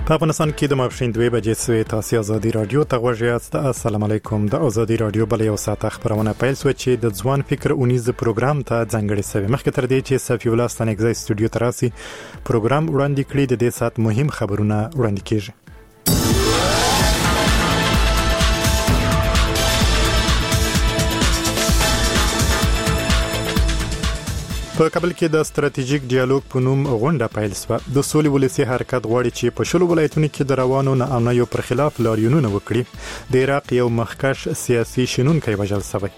په افغانستان کې د ماپښین 2 بجې سوي تاسو ازادي رادیو ته غوښیاست. السلام علیکم. د ازادي رادیو بل یو ساعت خبرونه پیل شو چې د ځوان فکر اونیز پروګرام ته ځانګړی شوی. مخکې تر دې چې صفی الله ستنګزی استودیو تراسي پروګرام وړاندې کړی د دې ساعت مهم خبرونه وړاندې کیږي. په کابل کې د ستراتیژیک ډیالوګ په نوم غونډه پیل شوه. د سولې ولسی حرکت غواړي چې په شلو ولایتونو کې د روانو ناامنیو پر خلاف لاریونونه وکړي. د عراق یو مخکښ سیاسي شنونکی وژل شوی.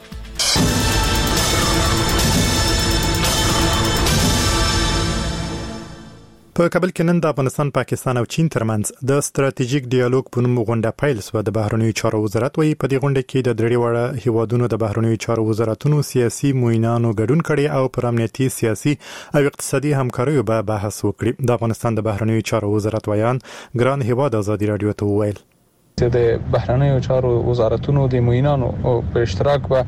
په کابل کې نن د افغانستان، پاکستان او چین ترمنځ د ستراتیژیک ډیالوګ په نوم غونډه پیل شوه. د بهرنیو چارو وزارت وايي په دې غونډه کې د درې وړه هیوادونو د بهرنیو چارو وزارتونو سیاسي معاونانو ګډون کړي او پر امنیتي، سیاسي او اقتصادي همکاریو به بحث وکړي. د افغانستان د بهرنیو چارو وزارت ویان ګران هیواد ازادي رادیو ته وویل د بهرنیو چارو وزارتونو د معاونانو په اشتراک و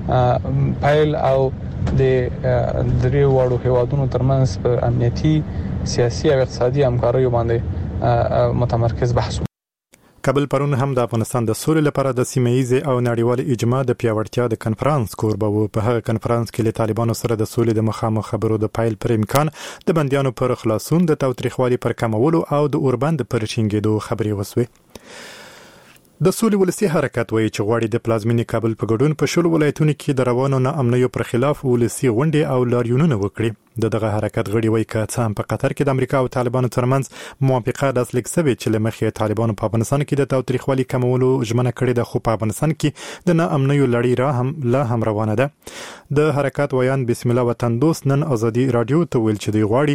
پیل او د درې وړو هیوادونو ترمنځ په امنیتي، سیاسي او اقتصادي همکاریو باندې متمرکز بحث. کابل پرون هم د افغانستان د سولې لپاره د سیمه‌ایز او نړیوال اجماع د پیاوړتیا د کنفرانس کوربه و. په هغه کنفرانس کې له طالبانو سره د سولې د مخامخ خبرو د پایل پر امکان، د بندیانو پر خلاصون، د تاوتریخوالي پر کمولو او د اوربند پر ټینګېدو خبرې وسوي. د سولې ولسی حرکت وایي چې غواړي د پلازمینې کابل په ګډون په شلو ولایتونو کې د روانو ناامنیو پر خلاف ولسی غونډې او لاریونونه وکړي. دغه حرکت غړي وایي چې څه هم په قطر کې د امریکا او طالبانو ترمنځ موافقه لاسلیک شوې چې لمخې طالبانو په افغانستان کې د تاوتریخوالي کمولو ژمنه کړې ده، خو په افغانستان کې د ناامنیو لړۍ لا هم روانه ده. د حرکت ویان بسم الله وطن دوست نن ازادي رادیو ته ویل چې دوی غواړي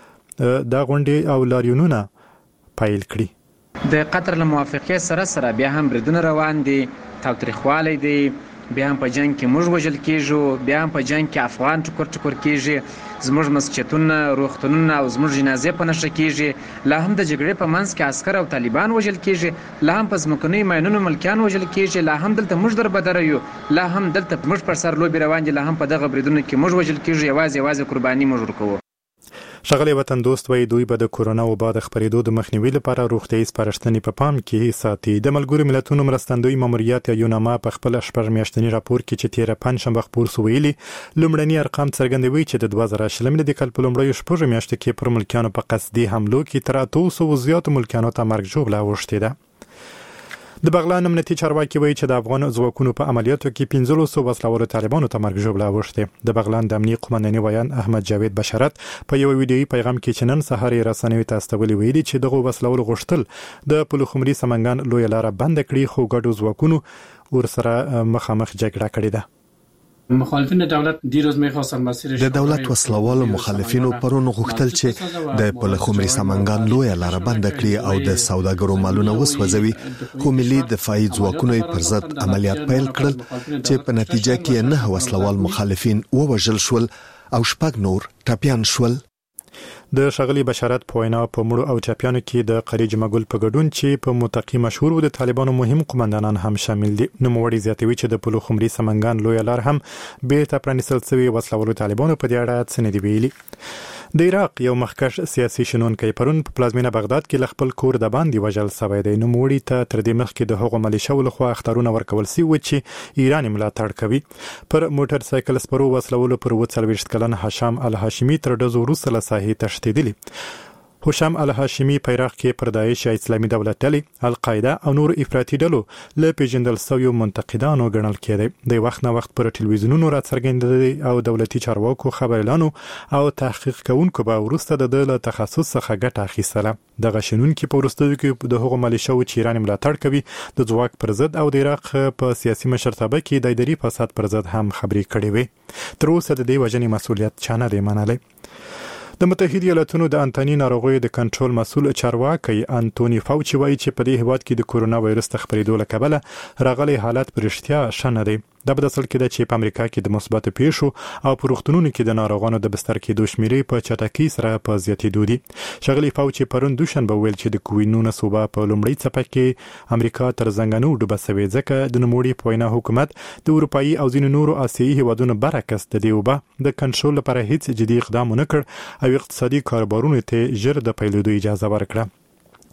دا غونډې او لاریونونه پیل کړي. د قطر له موافقې سره بیا هم بریدونه روان دي، تاوتریخوالی دی، بیا هم په جنگ کې موږ وژل کیږو، بیا هم په جنگ کې افغان ټکر کیږي، زموږ مسجدونه، روغتونونه او زموږ جنازې په نشه کیږي، لا هم د جګړې په منځ کې عسکر او طالبان وژل کیږي، لا هم په ځمکنیو ماینونو ملکیان وژل کیږي، لا هم دلته موږ دربدره یو، لا هم دلته موږ پر سر لوبې روان دي، لا هم په دغه بریدونو کې موږ وژل کیږو، یوازې قرباني موږ ورکوو. ښاغلی وطن دوست وایي دوی به د کورونا وبا د خپرېدو د مخنیوي لپاره روغتیايي سپارښتنې په پام کې ساتي. د ملګرو ملتونو مرستندوی ماموریت یا یوناما په خپل شپږ میاشتنی راپور کې چې تیره پنځشنبه خپور شو ویلي لومړني ارقام څرګندوي چې د 2020 د کال په لومړیو شپږ میاشتو کې پر ملکیانو په قصدي حملو کې تر 300 زیاتو ملکیانو ته مرګ ژوبله اوښتې ده. د بغلان امنیتي چارواکي وایي چې د افغان ځواکونو په عملیاتو کې 1500 وسلوال طالبانو ته مرګ ژوبله اوښتې. د بغلان د امنیتي قومندانۍ ویان احمد جاوید بشارت په یو ویډیويي پیغام کې چې نن سهار یې رسنیو ته استولي ویلي چې دغه وسلوال غوښتل د پلخمري سمنګان لوی لار بند کړي، خو ګډو ځواکونو ورسره مخامخ جګړه کړې ده. مخالفین دولت دیروز می‌خواستن مسیر د دولت وسلوالو مخالفینو پرون غوښتل چې د پلخمري سمنګان لوی لار بند کړي او د سوداګرو مالونه وسوځوي، خو ملي دفاعي ځواکونو پر ضد عملیات پیل کړل چې په نتیجه کې 9 وسلوال مخالفین ووژل شول او 6 نور ټپيان شول. د ښاغلي بشارت په وینا په مړو او چاپیانو کې د قریج مګل په ګډون چې په متقی مشهور و د طالبانو مهم قومندانان هم شامل دي. نوموړي زیاتوي چې د پلخمري سمنګان لوی لار هم بیرته پرانیستل شوی وسلوالو طالبانو په دې اړه څه نه دی ویلي. د عراق یو مخکښ سیاسي شنونکی پرون په پلازمینه بغداد کې خپل کور د باندې وژل شوی دی. نوموړي ته تر دې مخکې د هغو ملیشو لخوا اخطارونه ورکول شوي چې ایران ملاتړ کوي. پر موټر سایکل سپرو وسلوالو پر 40 کلن هشام الهاشمي تر ډزو وروسته له ساحې تښتېدلی. هشام الهاشمي په عراق کې پر داعش یا اسلامي دولت ډلې، القاعده او نور افراطي ډلو له پیژندل شویو منتقدانو ګڼل کېده. د وخت نه وخت پر ټلویزیونونو راڅرګندېدل او دولتي چارواکو خبريالانو او تحقیق کوونکو به وروسته د تخصص څخه ګټه اخیستله. دغه شنونکي په وروستیو کې د هغو ملیشو چې ایران ملاتړ کوي د ځواک پر ضد او د عراق په سیاسي مشرتابه کې د اداري فساد پر ضد هم خبرې کړې وي. تر اوسه د دې وجنې مسؤلیت چا نه دی منلی. د متحده ایالاتونو د انتاني ناروغیو د کنټرول مسؤل چارواکي انټونی فاوچي وایي چې په دې هیواد کې د کورونا وایرس د خپرېدو له کبله راغلي حالت پر رښتیا ښه نه دی. دا په اصل کې د چې په امریکا کې د مثبت پیښو او په روغتونونو کې د ناروغانو د بستر کېدو شمیرې په چټکۍ سره په زیاتېدو دي. ښاغلي فاوچي پرون دوشنبه ویل چې د کووید-19 وبا په لومړي څپه کې امریکا تر زنګانو ډوبه شوې، ځکه د نوموړي په وینا حکومت د اروپایي او ځینو نورو آسیایي هیوادونو برعکس د دې وبا د کنټرول لپاره هیڅ جدي اقدام ونه کړ او اقتصادي کاروبارونو ته ژر د پیلېدو اجازه ورکړه.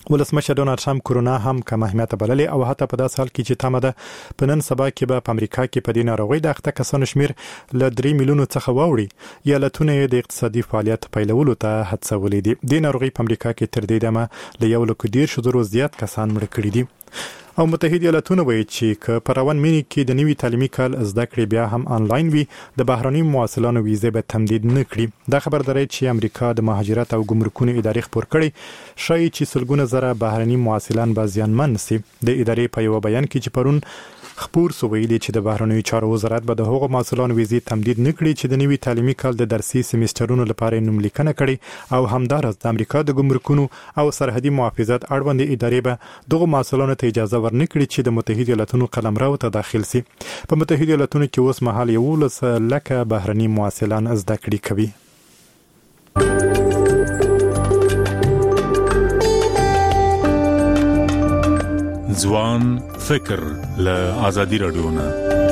ولسمشر ډونالد ټرمپ کرونا هم کم اهمیت بللې او حتی په داسې حال کې چې تمه ده په نن سبا کې به په امریکا کې په دې ناروغي د اخته کسانو شمیر له 3 میلیونو څخه واوړي. ایالتونه د اقتصادي فعالیت پیلولو ته هڅولې دي. د ناروغي په امریکا کې تر دې دمه له 1.10 زیات کسان مړ کړي دي. او متحده ایالاتونه وایي چې په روان مینه کې د نوي تعلیمي کال زده کړې بیا هم آنلاین وي د بهرني مواصلانو ویزه به تمدید نه کړي. دا خبرداري چې امریکا د مهاجرت او ګمرکونو ادارې خبر کړي شایي چې سلګونه زره بهرني مواصلان به زیانمن شي. د ادارې په یو بیان کې چې پرون خبر سو ویلي چې د بهرنیو چارو وزارت به د هغو مواصلانو ویزه تمدید نه کړي چې د نوي تعلیمي کال د درسي سیمسترونو لپاره نوملیکنه کړي او همدارس د امریکا د ګمرکونو او سرحدي محافظت اړوند ادارې به دغه مواصلانو ته اجازه ورنکړي چې د متحده ایالاتونو قلمرو ته داخل شي. په متحده ایالاتونو کې اوس مهال 11 لکه بهرني مواصلان زده کړې کوي. ځوان فکر له آزادي رادیو نه.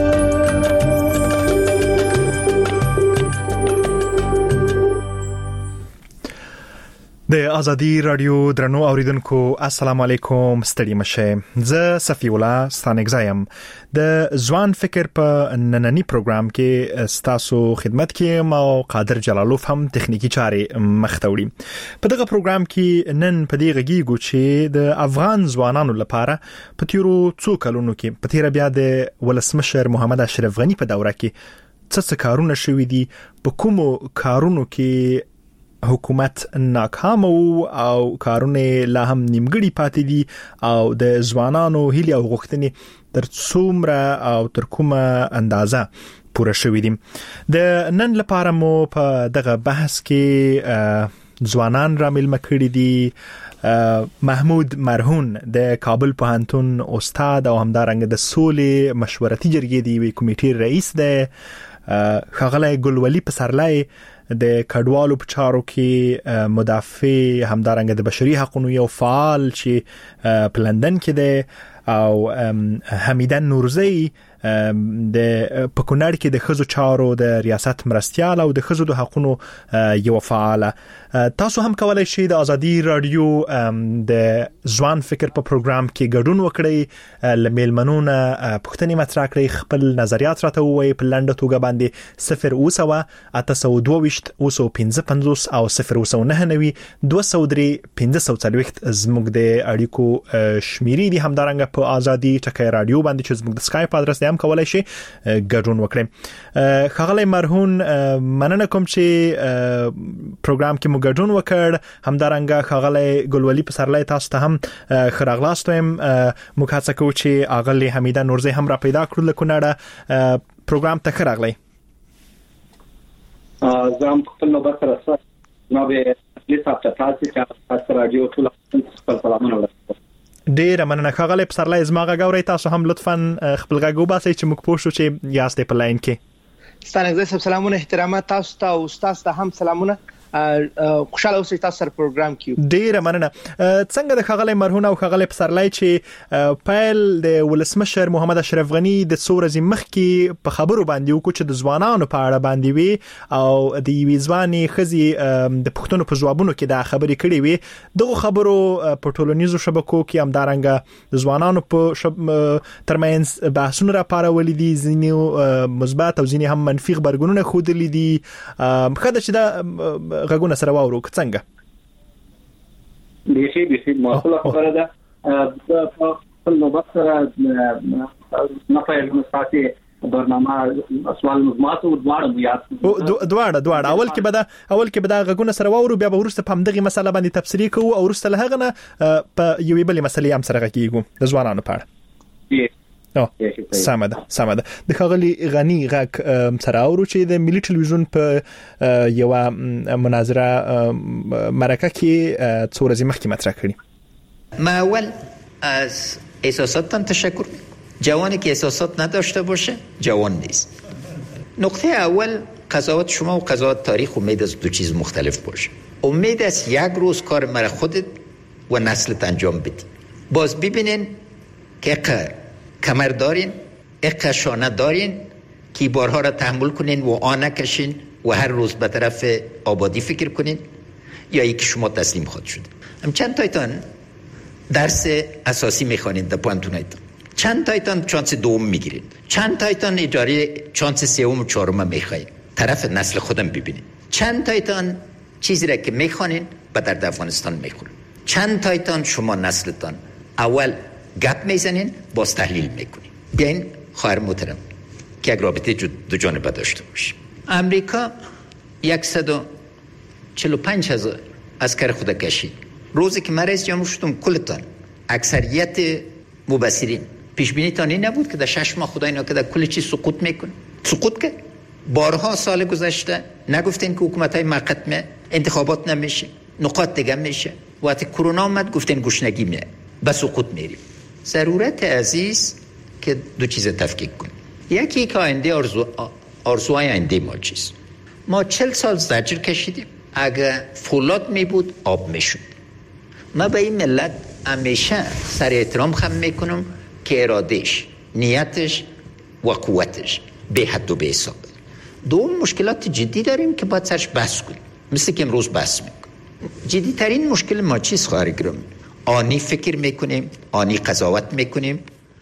د آزادي رادیو درنو اوریدونکو السلام علیکم، ستړي مشه. زه صفی الله ستانګزایم د ځوان فکر په نننی پروګرام کې ستاسو خدمت کې ما قادر جلالوف هم تخنیکی چارې مختوړي. په دغه پروګرام کې نن په دې غږیږو چې د افغان ځوانانو لپاره په تیرو څو کلونو کې په تیر بیا د ولسمشر محمد اشرف غنی په دوره کې څه کارونه شوي دي، په کومو کارونو کې حکومت ناکام او کارونه لا هم نیمګړي پاتې دي او د ځوانانو هیله او غوښتنې تر څومره او تر کومه اندازه پوره شوې دي. د نن لپاره مو په دغه بحث کې ځوانان را ملمه کړي دي. محمود مرهون د کابل پوهنتون استاد او همدارنګه د سولې مشورتي جرګې دی کمیټې رئیس دی. ښاغلی ګلولي پسرلی د کډوالو په چارو کې مدافع همدارنګه د بشري حقوقو یو فعال چې په لندن کې دی او حمیدن نورزی د په کونړ کې د خزو چارو د ریاست مرستيال او د خزو د حقوقو یو فعال. تاسو هم کولای شئ د آزادي رادیو د ځوان فکر په پروګرام کې ګډون وکړئ، لمیلمنونه پښتني مطرح کړئ، خپل نظریات راته ووایئ په لنډه توګه باندې 0 822 255 او 0 203 540 زموږ د اړیکو شمیرې دي. همدارنګه په آزادي ټکی رادیو باندې چې زموږ د سکایپ ادرس دی هم کولای شئ ګډون وکړئ. ښاغلی مرهون مننه کوم چې پروګرام کې مو ګډون وکړ. همدارنګه ښاغلی ګلولي پسرلی تاسو ته هم ښه راغلاست وایم. موږ هڅه کوو چې اغلی حمیده نورزی هم را پیدا کړو له کونړه. پروګرام ته ښه راغلی. زم خپل نوبت سره نو به لیساب ته تاسو رادیو ټول خپل سلامونه ورکړم. ډیر مننه ښاغلی پسرلی، زما غږ اورئ، تاسو هم لطفاً خپل غږ وباسئ چې موږ پوه شو چې یاست په لاین کې. ستاسو سلامونه، احترامات تاسو ته او تاسو ته هم سلامونه. خوشاله اوسئ تاسو سره پروګرام کې. ډیر مننه. څنګه د ښاغلی مرهون او ښاغلی پسرلی چې پیل د ولسمشر محمد اشرف غنی د څو ورځې مخکې په خبرو باندې وکړو چې د ځوانانو په اړه باندې وي او د یوې ځوانې ښځې د پوښتنو په ځوابونو کې دا خبرې کړې وي. دغه خبرو په ټولنیزو شبکو کې همدارنګه د ځوانانو په ترمنځ بحثونه راپارولي دي، ځینې مثبت او ځینې هم منفي خبرګونونه ښودلي دي. خدای چې دا غږونه سره واورو څنګه به معقوله خبره ده. په نوبت سره نه پېژنم تاسو برنامه سوال مزمات او دواړه اول کې به دا غږونه سره واورو، بیا به ورسته په همدغه مسله باندې تفسیری کوو او ورسته له هغه نه په یوې بلې مسلې هم سره غږیږو د ځوانانو په اړه. سمه ده. د ښاغلي غنی غږ سره اورو چې د ملي ټلویزیون په یو مناظره مرکه کې څو ورځې مخکې مطرح کړي. ما اول از احساساتم تشکر. جوانی که احساسات نداشته باشه جوان نیست. نقطه اول قضاوت شما و قضاوت تاریخ امید از دو چیز مختلف باشه. امید از یک روز کار مرا خودت و نسلت انجام بدی. باز ببینین که کمر دارین، شانه دارین که بارها را تحمل کنین و آن نکشین و هر روز به طرف آبادی فکر کنین، یا ای که شما تسلیم خود شد. چند تایتان درس اساسی میخوانید در پانتونایتان، چند تایتان شانس دوم میگیرید، چند تایتان اداره شانس سوم و چهارم میخواید. طرف نسل خودم ببینید، چند تایتان چیزی را که میخوانید به درد افغانستان میخوره، چند تایتان شما نسلتان اول گپ میزنین باز تحلیل میکنین. بیاین خواهر محترم که یک رابطه دو جانبه داشته باشه. امریکا 145,000 عسکر خود کشید. روزی که من رئیس جمهور شدم کلتان اکثریت مبصرین پیش بینی تانی نبود که در 6 ماه خدای نکرده کل چیز سقوط میکنه. سقوط کرد. بارها سال گذشته نگفتین که حکومت‌های موقت انتخابات نمیشه، نقاط دیگه میشه. وقتی کرونا اومد گفتین گشنگی میاد، به سقوط میریم. ضرورت عزیز که دو چیز تفکیک کنیم. یکی که آینده آرزوهای آینده ما چیست؟ ما 40 سال زجر کشیدیم. اگه فولاد می بود آب می شد. ما به این ملت همیشه سر احترام خم میکنم که ارادهش، نیتش و قوتش به حد و به حساب. دوم مشکلات جدی داریم که باید سرش بحث کنیم، مثل که امروز بحث میکنیم. جدی ترین مشکل ما چیست خواهر گرامی؟ آنی فکر میکنیم، آنی قضاوت میکنیم.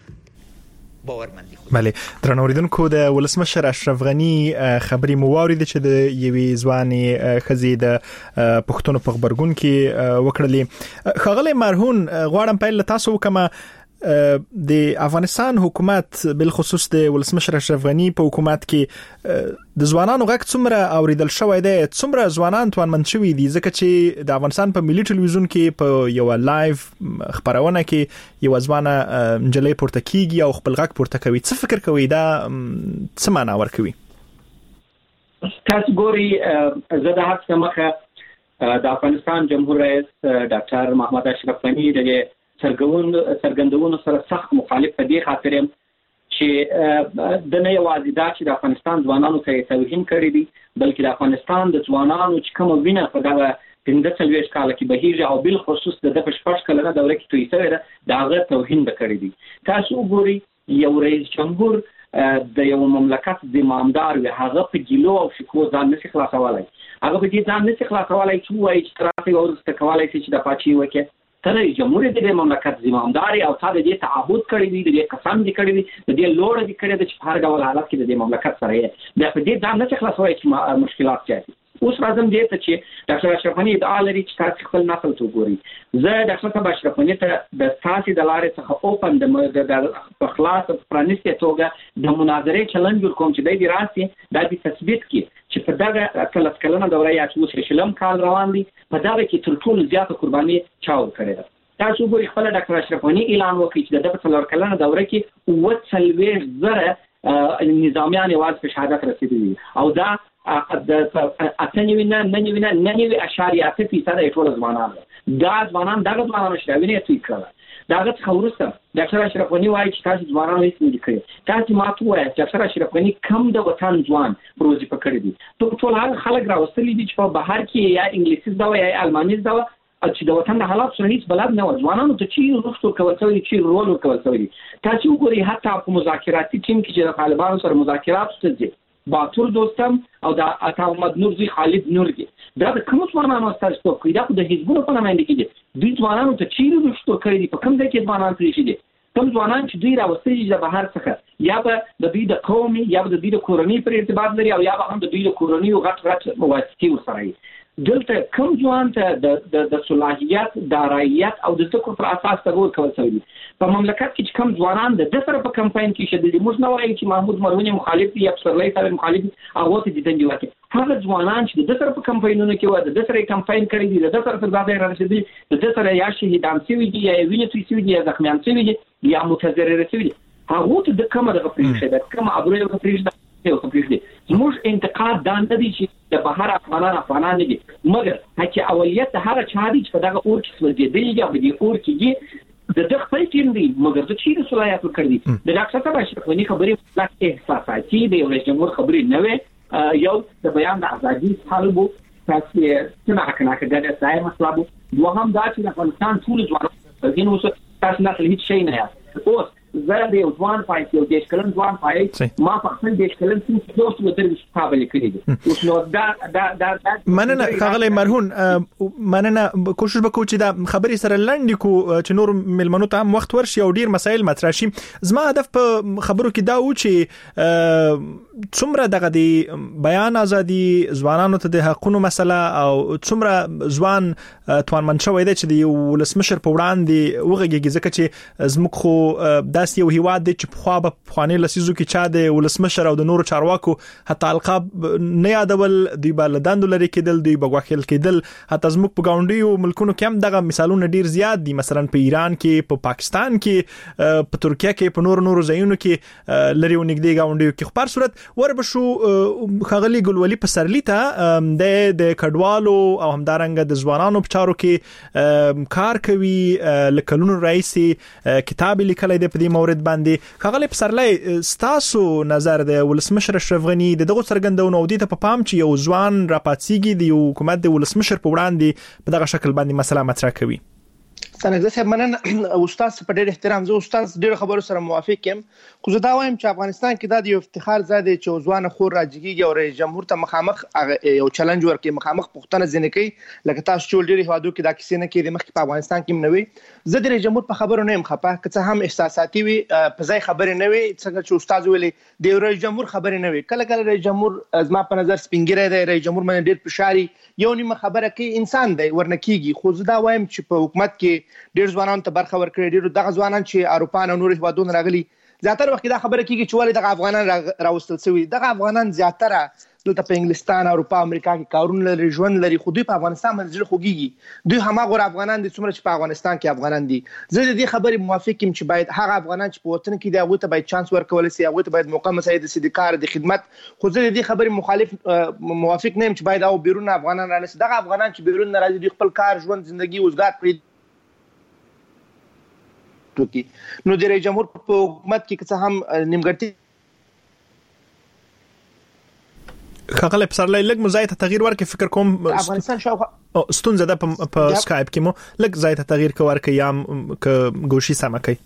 بله، درنو اوریدونکو د ولسمشر اشرف غنی خبري مو واورید چې د یوې ځواني خزې د پښتون په خبرګون کې وکړلې. خغلی مرهون غواړم پیل تاسو وکم د افغانستان حکومت بالخصوص د ولسمشر اشرف غنی په حکومت کې د ځوانانو غږ څومره اوریدل شوی دی، څومره ځوانان توانمند شوي دي، ځکه چې د افغانستان په ملي ټلویزیون کې په یو لایف خبرونه کې یو ځوانه نجلۍ پورته کیږي او خپل غږ پورته کوي. څه فکر کوي دا څه معنا ورکوي؟ تاسو ګوري زه د هڅه مخه د افغانستان جمهور رئیس ډاکټر محمد اشرف غنی د څرګندونو سره سخت مخالف په دې خاطر يم چې د نه یوازې دا چې د افغانستان ځوانانو ته توهین کړی دي، بلکې د افغانستان د ځوانانو چې کوم وینه په دغه 15 کال کې بهیږي او بل خصوص د 15 کلنه دوره کې توی شوی دا هغه توهین کړی دي. تاسو وګورئ یو رئیس جمهور د یو مملکت د امامدار وي، هغه په ګیلو او شکو ځان نشي خلاصولای، هغه په دې ځان نشي خلاصولای چې وایي چې ترافیک ورسته کولای شي چې د پاتې وکړي. تر جمهور د مملکت زمامداري او تا د دې تعهد کړی دی، د دې قسم دی کړی دی، د دې لوړ دی کړی دی چې په هر ډول حالت کې د مملکت سره یې د دې ځان نه خلاصوي چې مشکلات چي. اوس راځم دې ته چې ډاکټر اشرف غنی ادعا لري چې تاسو خپل نسل ته وګورئ. زه ډاکټر اشرف غنی ته د تاسو د لارې څخه اوپن د خلاص پرانیستي توګه د مناظرې چلنج ورکوم چې د دې راسي د دې تثبیت کې چې په دغه کلنه دوره یا چې شلم کال روان دي په دغه کې تر ټولو زیاته قرباني چاو کړې ده. تاسو ګورئ خپل ډاکټر اشرف غنی اعلان وکړي چې د دغه کلنه دوره کې 40,000 نظامیان یوازې په شهادت رسیدلي او دا د 98.8% ټول ځوانان دا ځوانان دغه ځوانانو شاوینه توی کړل. داغه څخه ورسته ډاکټر اشرف غنی وایي چې تاسو ځوانانو هیڅ نه کړی. تاسو ماته وایي چې ډاکټر اشرف غنی کم د وطن ځوان پروژې پکړې دي. ټول هغه خلک راوستلي دي چې په بهر کې یا انګلیسي زده یا الماني زده چې د وطن د حالات سره هیڅ بلد نه و. ځوانانو ته چې رښتو کول څوي چې رول ورکول څوي. تاسو وګورئ حتی په مذاکراتي ټیم کې چې د طالبانو سره مذاکرات ستځي باتور دوستم او د عطا محمد نورزي خالد نورزي دا د کوم ځوانانو استاد څوک دا د حزبونو په نمائندګي دي. دوی ځوانانو ته چیرې رښتو کړی دي، په کوم ځای کې ځوانان پریښي دي، کوم ځوانان چې دوی راوستي د بهر څخه یا به د دوی د قومي یا د دوی د کورنۍ پر ارتباط لري او یا به هم د دوی د کورنۍ غټ مواسطي وسره وي. دلته کوم ځوان ته د صلاحیت دارایت او د ذکر پر اساس تغور کول شوی په مملکت کې چې کوم ځوانان د دسر په کمپاین کې شدید موږ نه وایي چې محمود مرونی مخالف دی یا پسرلی صاحب مخالف هغه ته د دې وکړي. هغه ځوانان چې د دسر په کمپاینونو کې و د دسر کمپاین کړی دي، د دسر پر ځای رسیدي، د دسر یا شهیدان شوی دي یا وینې توی شوی دي یا زخمیان شوی دي یا متضرر شوی دي، هغه ته د کومه د پریښه د کومه ابروی د پریښه زموږ انتقاد دا نه دی چې د بهر افغانان دي، مګر هڅه اولیت هغه چا دي چې په دغه اور کې سوځېدلي یا په دې اور کې دي د خپل ټیم دی، مګر د چیرې صلاحیت ورکړي. د ډاکټر صاحب اشرف غنی خبرې لا احساساتي دی، رئیس جمهور خبرې نه وي، یو د بیان د ازادي طالبو تاسو چې نه حقناک ګډه ځای مطلب دوهم دا چې د افغانستان ټول ځوانان دین اوس تاسو نه هیڅ شي نه یاست. اوس زه د یو ځوان پای یو دیش کلن ځوان پای ما په خپل دیش کلن څخه دوست وتر قابل کړی دي اوس نو دا مننه خغلی مرهون مننه کوشش وکړو چې دا خبري سره لاندې کو چې نور ملمنو ته هم وخت ورشي او ډیر مسایل مطرح شي زما هدف په خبرو کې دا و چې څومره دغه دی بیان ازادي ځوانانو ته د حقوقو مسله او څومره ځوان توانمن شوی دی چې د ولسمشر په وړاندې وغږیږي ځکه چې زموږ خو داس یو هیواد دی چې په خواني لسیزو کې چا د ولسمشر او د نورو چارواکو حتی القاب نه یادول دی بلداند لري کېدل دی بغوخل کېدل حتی زموږ په ګاونډیو ملکونو کې هم دغه مثالونه ډیر زیات دي مثلا په ایران کې په پاکستان کې په ترکیه کې په نورو ځایونو کې لري ونګدي ګاونډیو کې په هر صورت وربشو خغلی ګلولي په سرلی ته د کډوالو او همدارنګ د ځوانانو په چارو کې کار کوي لکلونو رئیسي کتاب لیکلی دی په دې مورد باندې خغلی په سرلی ستاسو نظر د ولسمشر اشرف غنی دغه څرګندونه او د په پام چې یو ځوان راپاتېږي د حکومت د ولسمشر په وړاندې په دغه شکل باندې مسله مطرح کوي څنګه زه مننه استاد په ډېر احترام زه استاد ډېر خبرو سره موافق یم خو زه دا وایم چې افغانستان کې دا د یو افتخار ځای دی چې ځوان خور راځيږي او رئیس جمهور ته مخامخ یو چیلنج ورکړي مخامخ پښتنه ځنه کوي لکه تاسو چې ډېر هوادو کې دا کیسه نه کوي مخکې په افغانستان کې منوي زه د رئیس جمهور په خبرو نه يم خپه که هم احساساتي وي په ځای خبرې نه وي څنګه چې استاد ویلي د رئیس جمهور خبرې نه وي کله کله رئیس جمهور زما په نظر سپینګری دی رئیس جمهور باندې ډېر فشاري یو نیمه خبره کوي انسان دی ورنکیږي خو زه دا وایم چې په حکومت کې ډېر ځوانان ته برخه ورکړي ډېر دغه ځوانان چې اروپا او نور هیوادونو راغلي زیاتره وخت دا خبره کیږي چې ولې دغه افغانان راوستل شوی دغه افغانان زیاتره دلته په انګلستان اروپا امریکا کې کارونه لري ژوند لري خو دوی په افغانستان باندې ځل خوږي دوی هماغه افغانان دي څومره چې په افغانستان کې افغانان دي زه د دې خبرې موافق یم چې باید هغه افغانان چې په وطن کې دی هغه ته باید چانس ورکول شي هغه ته باید موقع مساعد شي د کار د خدمت خو زه د دې خبرې موافق نه یم چې باید او بیرون افغانان رانسي دغه افغانان چې بیرون نه راځي دوی خپل کار ژوند ژوندۍ روزګار پرې نو د رئیس جمهور په حکومت کې څه هم نیمګړتیا خغلی په سرلی لږ مزایت تغییر ورکړي فکر کوم افغانستان شاوخوا ستونزه ده په سکایپ کې مو لږ زایت تغییر ورکړي یا ک ګوشي سم کوي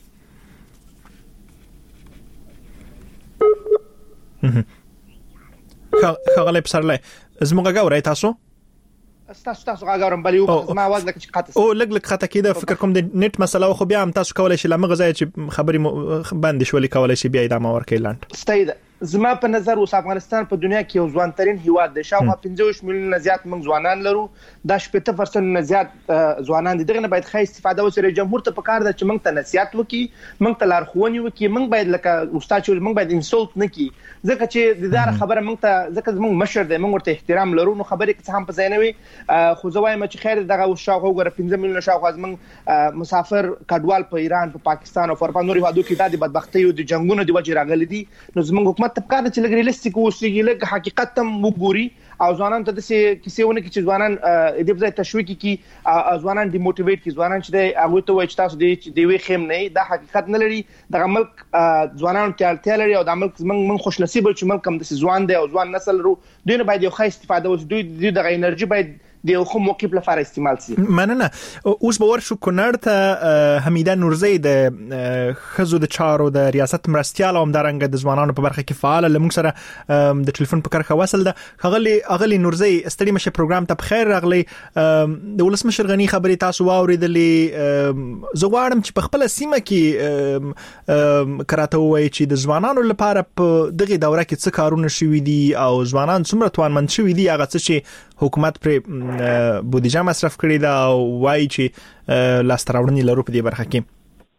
خغلی په سرلی زموږ غوړای تاسو تاسو غاګورم بلی او ما आवाज لکه چې قطع او لګ خطا کېده فکر کوم د نت مسله خو بیا هم تاسو کولای شئ لمغه ځای چې خبري باندې شولې کولای شئ بیا ادامه ورکړئ لاند ستایي زما په نظر اوس افغانستان په دنیا کې یو ځوان ترين هیواد دی شاوخوا 15 میلیون نه زیات موږ ځوانان لرو دا 80% نه زیات ځوانان دي دغه نه باید ښه استفاده وکړي جمهور ته پکار ده چې موږ ته نصيحت وکړي موږ ته لارښوونې وکړي موږ باید لکه استاد چې موږ باید انسولت نه کړي ځکه چې د دار خبره موږ ته ځکه موږ مشر دی موږ ورته احترام لرو نو خبرې څه هم په ځای نه وي خو زه وایم چې خیر دغه شاوخوا وګوره 15 میلیون شاوخوا موږ مسافر کډوال په ایران په پاکستان او په نورو هیوادو کې د بدبختۍ او د جنگونو د وجې راغلي دي نو زموږ حکومت ته پکار ده چې ریلیستیک اوسېږي لکه حقیقت ته وګوري او ځوانان ته د کیسې ونه کې چې ځوانان د ځای تشویق کی ځوانان دی موټیویټ کی ځوانان چې هغه ته وایي چې تاسو دی وی خیم نه دا حقیقت نه لري د ملک ځوانان ته اړتیا لري او د ملک من خوش نصیب چې ملک هم د ځوان دی او ځوان نسل ورو دوی نه باید یو ښه استفاده وکړي دوی د انرژي باید د یو خو موقف لپاره استعمال شي مننه اوس به ورشو کونړ ته حمیده نورزی د خزو د چارو د ریاست مرستيال او همدارنګ د ځوانانو په برخه کې فعال لمږ سره د ټلیفون په کرخه وصل ده اغلی نورزی استړي مشه پروګرام ته بخیر راغلی د ولسمشر غنی خبري تاسو واوریدلې زغواړم چې په خپل سیمه کې کراته وای چې د ځوانانو لپاره په دغه دوره کې څه کارونه شوي دي او ځوانان څومره توانمن شوي دي هغه څه چې حکومت پر بودیجه مصرف کړی دا وایي چې لاستراوړنی لرو په دې برخه کې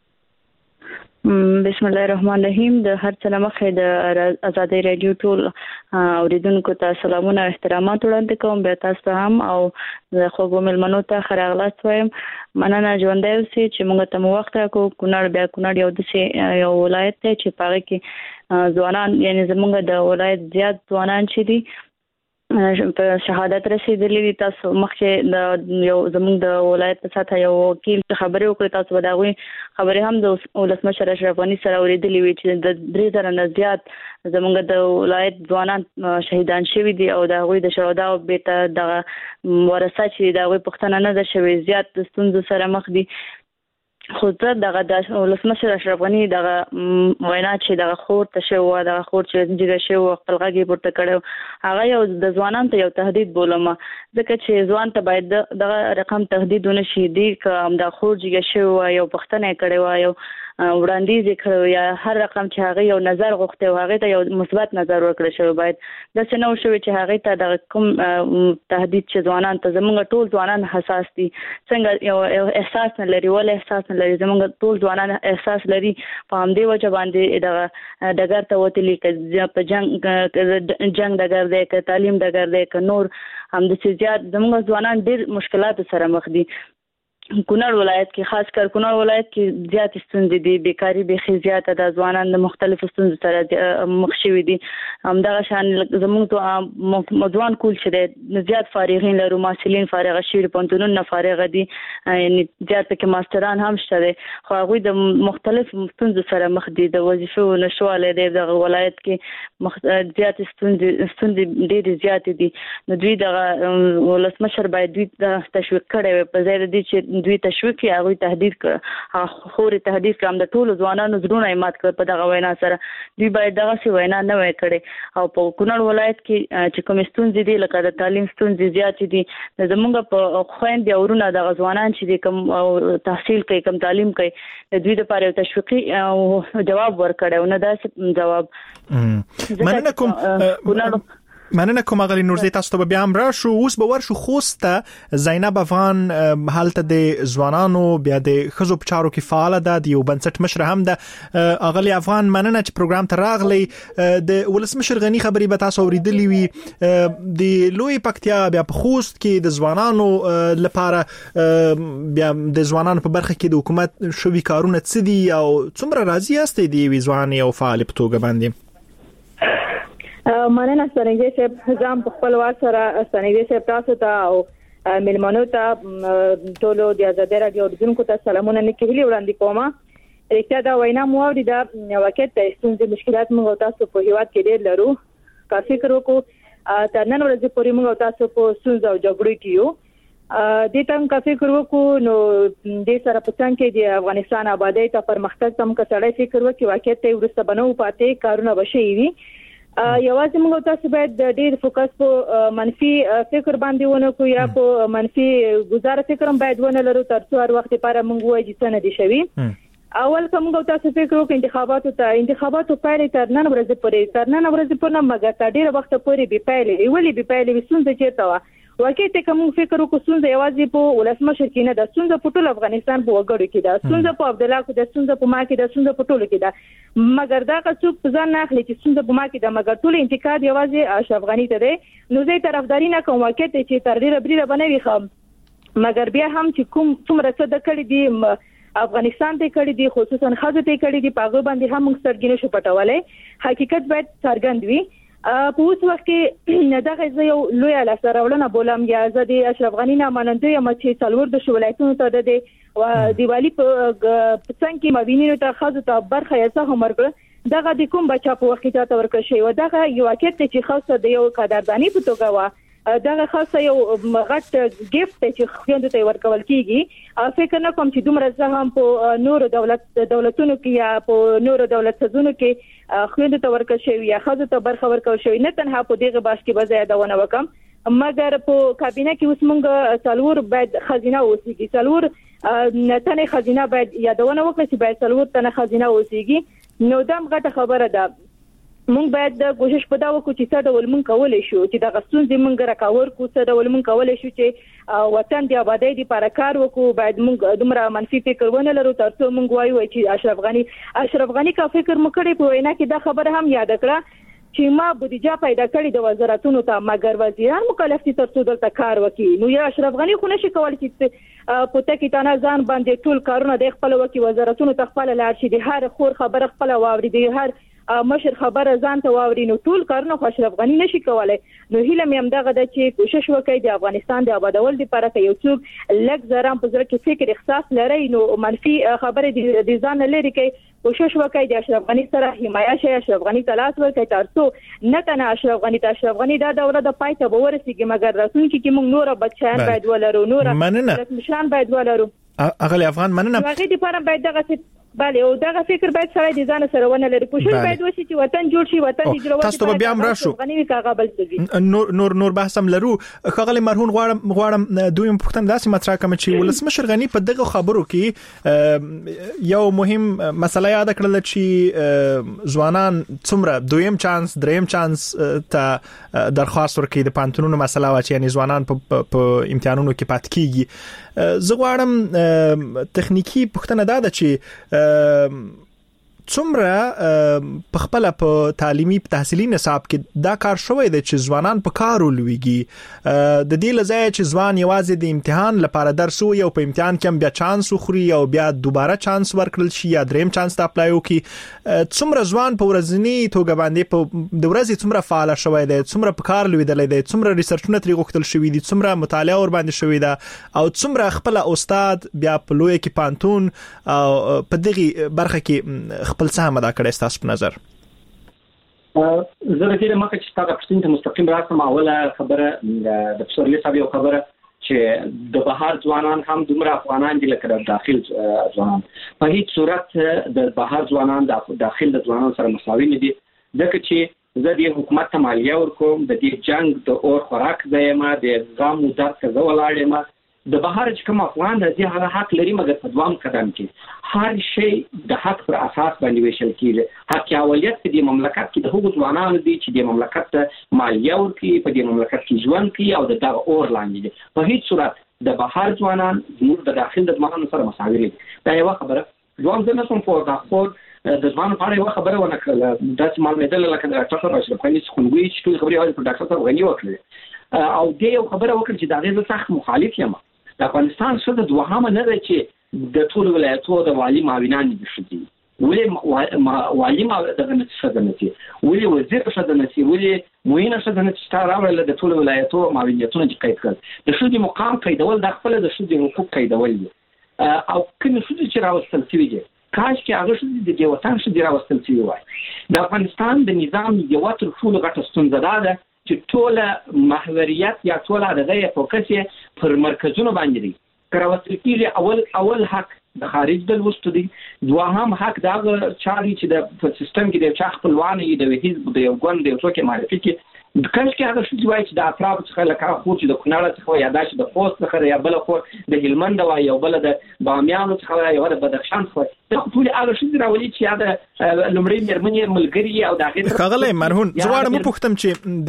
بسم الله الرحمن الرحیم د هر څه مخه د آزادۍ رادیو ټول اوریدونکو ته سلامونه او احترامات وړاندې کوم به تاسو هم او د خوږو ملمنو ته خراغلاس وایم مننه ژوندۍ اوسئ چې موږ ته وخت راکو کونړ بیا کونړ یو ولایت دی چې پاره کې ځوانان یعنی زموږ د ولایت زیات ځوانان چې دي په شهادت رسیدلې دي تاسو مخکې د یو زموږ د ولایت په ساته یو وکیل خبرې وکړې تاسو وداوي خبرې هم د ولسمشر اشرف غنی سره اوریدلې وی چې د 3000 نه زیات زموږ د ولایت ځوانان شهیدان شوي دي او د هغوی د شهدا او بیت د ورثه چې د هغوی پښتنه نه ده شوی زیات ستونزو سره مخ دي خو دغه د ولسمشر اشرف غنی دغه وینا چې دغه خور ته شو دغه خور چې جګه شو خپل غږی پورته کړو هغه یو د ځوانانو ته یو تهدید بولم ځکه چې ځوان ته باید دغه رقم تهدید ونشي دی کوم د خور جګه شو یو پښتنه کړو یو وړاندیز کړو یا هر رقم چې هغه یو نظر غوښته هغه ته یو مثبت نظر ورکړ شو باید د څنګه شو چې هغه ته د کوم تهدید چې ځوانان ته زموږ ټول ځوانان حساس دي څنګه یو احساس نه لري ول احساس نه لري زموږ ټول ځوانان احساس لري په همدې وجه باندې د ډګر ته وتلی چې په جنگ ډګر دی ک تعلیم ډګر دی ک نور هم د زیات زموږ ځوانان ډېر مشکلات سره مخ دي کونړ ولایت کې خاص کر کونړ ولایت کې زیات ستونزې دي بیکاری به زیاته د ځوانان د مختلفو ستونزو سره مخ شوي دي همدغه شان زموږ ته ځوان کول چې زیات فارغین لرو ماسلین فارغ شوي پونتونو نه فارغ دي یعنی زیات کې ماستران هم شته خو هغه د مختلفو ستونزو سره مخ دي د وظیفو نشواله د ولایت کې زیات ستونزې ډېرې زیات دي نو دوی د ولسمشر باید دوی تشویق کړي په ځای د چې دوی تشویق یا غوي تهدید کړ خوري تهدید کوم د ټولو ځوانانو زړونه مات کړ په دغه وینا سره دوی باید دغه سی وینا نه وای کړي او په کونړ ولایت کې چې کوم ستونزې دي لکه د تعلیم ستونزې زیات دي زمونږ په خويند یا ورونه د ځوانان چې کوم تحصیل کوي کوم تعلیم کوي دوی د لپاره تشویقي جواب ورکړي نه دا جواب مننه کوم غلی نورزی تاسو ته بیا هم راشو اوس به ورشو خوسته زینب افغان حالت د ځوانانو بیا د خزو په چارو کې فعال ده د یو بنسټ مشر هم ده اغلی افغان مننه چې پروګرام ته راغلی د ولسمشر غنی خبري به تاسو اوریدلی وي د لوی پکتیا بیا په خوست کې د ځوانانو لپاره بیا د ځوانانو په برخه کې د حکومت شوي کارونه څه دي او څومره راضي یاستئ د وی ځوان او فعال په توګه باندې مننه ستنګي چې ځم په خپل وار سره ستنګي چې تاسو ته او ملمنو ته ټولو د آزادۍ رادیو دونکو ته سلامونه نکهلي وړاندې کوم رښتیا دا وینا مو اوري دا وخت ته ستونزې مشکلات موږ تاسو په هیواد کې ډېر لرو کا فکر وکړو تر نن ورځې پورې موږ تاسو په ستونزو او جګړو کې یو د تم کا فکر وکړو نو د سره په څنګه کې د افغانستان آبادی ته پرمختګ تم کړه فکر وکړو وخت ته ورسته بنو پاتې کارونه بشي وي یوازې موږ تاسو باید ډېر فوکس په منفي فکر باندې ونه کو یا په منفي گزاره فکر هم باید ونه لرو تر څو هر وخت لپاره موږ وایي چې څه نه دي شوي اول کوم تاسو فکر وکړئ انتخاباتو پایلې تر نن ورځې پورې مګر تر ډېر وخت پورې به پایلې ولې به پایلې څنګه چیرته وا واکې کوم فکر وکړو څنګه یوازې په ولسمشر کې نه د څنګه په ټول افغانستان په وګړو کې دا څنګه په عبد الله کې د څنګه په ما کې د څنګه په ټول کې دا مګر دا څوک ځان نه اخلي چې څنګه په ما کې دا مګر ټول انتقاد یوازې اشرف غنی ته دی نو زه طرفداري نه کوم واکې چې تر ډیره بریده بنوي خام مګر بیا هم چې کوم څومره څه د کړی دی افغانستان ته کړی دی خصوصا خزه ته کړی دی په هغه باندې هم سترګینه شو پټولای حقیقت باید څرګند وي په اوس وخت کې دغه زه یو لوی لاسراولنه بولم یا زه د اشرف غنی نه مننده یم چې څلور د ولایتونو ته د دیوالي په څنګه کې مبینینو ته خاصه ته برخه یې څه همرګ دغه د کوم بچا په وخت ته ورکړ شي و دغه یو وخت چې خاصه د یو قدردانی په توګه و دغه خاصه یو غټ گیفت چې خويندو ته ورکول کیږي فکر نه کوم چې دومره زه هم په نور دولتونو کې یا په نور دولتونو کې خويندو ته ورکړ شي یا خاصه ته برخه ورکول شي نه تنها په دغه باش کې بزیادونه وکم مګر په کابینه کې اوس موږ څلور باید خزینه اوسېږي څلور نتنه خزینه باید یادونه وکړي چې باید څلور تنه خزینه اوسېږي نو دم غټه خبره ده مونږ باید د کوشش په دا وکړو چې څه ډول مونږ کولای شو چې د غستون مونږ راکاور کو څه ډول مونږ کولای شو چې وطن د آبادی لپاره کار وکړو باید مونږ دومره منفي فکر ونه لرو ترڅو مونږ وایو چې اشرف غنی کا فکر مکړي په وینا کې دا خبره هم یاد کړه چې ما بودیجه پیدا کړې د وزارتونو ته مګر وزیران مکلف دي ترڅو دلته کار وکړي نو یا اشرف غنی خو نشي کولای چې په تکي تنه ځان باندې ټول کارونه د خپل وکړي وزارتونو ته خپل لاړ شي د هر خور خبره خپل واوري د هر مشر خبره ځان ته واوري نو ټول کارونه خو اشرف غنی نشي کولای نو هیله مې هم دغه د چې کوشش وکړي د افغانستان د آبادول لپاره کې یو څوک لږ زرام په ځکه فکر احساس لري نو منفي خبره د ځان لري کې کوشش وکړي د اشرف غنی سره حمایه شي اشرف غنی تلاش ورکړي ترڅو نه تنه اشرف غنی دا دوره د پایته به ورسیږي مګر راتلونکي کې موږ نور بچیان باید ولرو نور مشران باید ولرو اغلی افغان مننه هغه د لپاره باید دغه بله او دغه فکر باید سره د ځان سره ونه لري کوشش باید وشي چې وطن جوړ شي وطن د جوړولو تاسو ته بیا هم راشو نور بحثم لرو خغلی مرهون غواړم دویم پوښتنه داسې مطرح کوم چې ولسمشر غنی په دغه خبرو کې یو مهم مسله یاد کړل چې ځوانان څومره دویم چانس دریم چانس ته درخواست ورکړي د پانتونونو مسله واچ یعنی ځوانان په امتحانونو کې پات کیږي زه غواړم تخنیکی پوښتنه ده چې څومره په خپل په تعلیمي تحصیلي نصاب کې دا کار شوی دی چې ځوانان په کار ولويږي د دې لځای چې ځوان یوازې د امتحان لپاره درس وي او په امتحان کې بیا چانس وخوري او بیا دوباره چانس ورکړل شي یا دریم چانس ته اپلای وکړي څومره ځوان په ورځنی توګه باندې په د ورځې څومره فعال شوی دی څومره په کار لویدل دی څومره ریسرچونه تری غوښتل شوی دي څومره مطالعه ور باندې شوی ده او څومره خپل استاد بیا په لوی کې پانتون او په دغه برخه کې خپل سهم ادا کړی تاسو په نظر زه د مخه چې تاسو پښتون ته مستقیم راځم اوله خبره د پسورلي صاحب یو خبره چې د بهر ځوانان هم دومره افغانان دي لکه د داخل ځوانان په هیڅ صورت د بهر ځوانان د داخل د ځوانان سره مساوي نه دي ځکه چې زه د حکومت ته مالیه ورکوم د دې جنگ د اور خوراک دیمه د نظام مدار څخه ولاړم د بهر چې کوم افغان د هغه حق لري مګر په دوام قدم کې هر شی د حق پر اساس باندې ویشل کیږي حق اولیت په دې مملکت کې د حقوق ځوانانو دي چې د مملکت ته مالیه ورکړي په دې مملکت کې ژوند کوي او د دغه اور لاندې دي په هیڅ صورت د بهر ځوانان زموږ د داخل د ځوانانو سره مساوي دي دا یو خبره ځوان د نسوم په داخل د ځوانانو په اړه یو خبره ونه کړل داسې معلومات لکه د ډاکټر اشرف غنی څخه چې ټول خبرې او ډاکټر غنی وکړي او دې یو خبره وکړي چې دا غیر سخت مخالف یم د افغانستان څخه د دوهمه نه ده چې د ټول ولایتونو د والی معاونان دي شدي ولې والی دغه څه نه ولې وزیر څه نه ولې موینه څه نه چې راوړل د ټول ولایتونو معاونیتونه چې قید کړل د شودي مقام قیدول د خپل د شودي حقوق قیدول دي او کوم شودي چې راوستل شوی دي کاش کې هغه شودي د وطن شودي راوستل شوی وای د افغانستان د نظام یو تر ټولو غټه ستونزه ده چې ټول محوریت یا ټول دغه فوکس پر مرکزونو باندې دي کراوستل کېږي اول حق د خارج د لوستو دي دوهم حق دا چاري چې د سیستم کې د چا خپلوانه د حزب د یو ګوند د یو څوک معرفي کې د کله کې هغه شوی وای چې د اطراف څخه لکه خو چې د کونړ څخه یا داش د خوست څخه یا بل خو د هلمند وای یو بل د بامیان څخه یا د بدخشان څخه دا ټول هغه شوی راولي چې دا لمړی مرمنې ملګری او د هغه خغلی مرهون زغړم پوښتم چې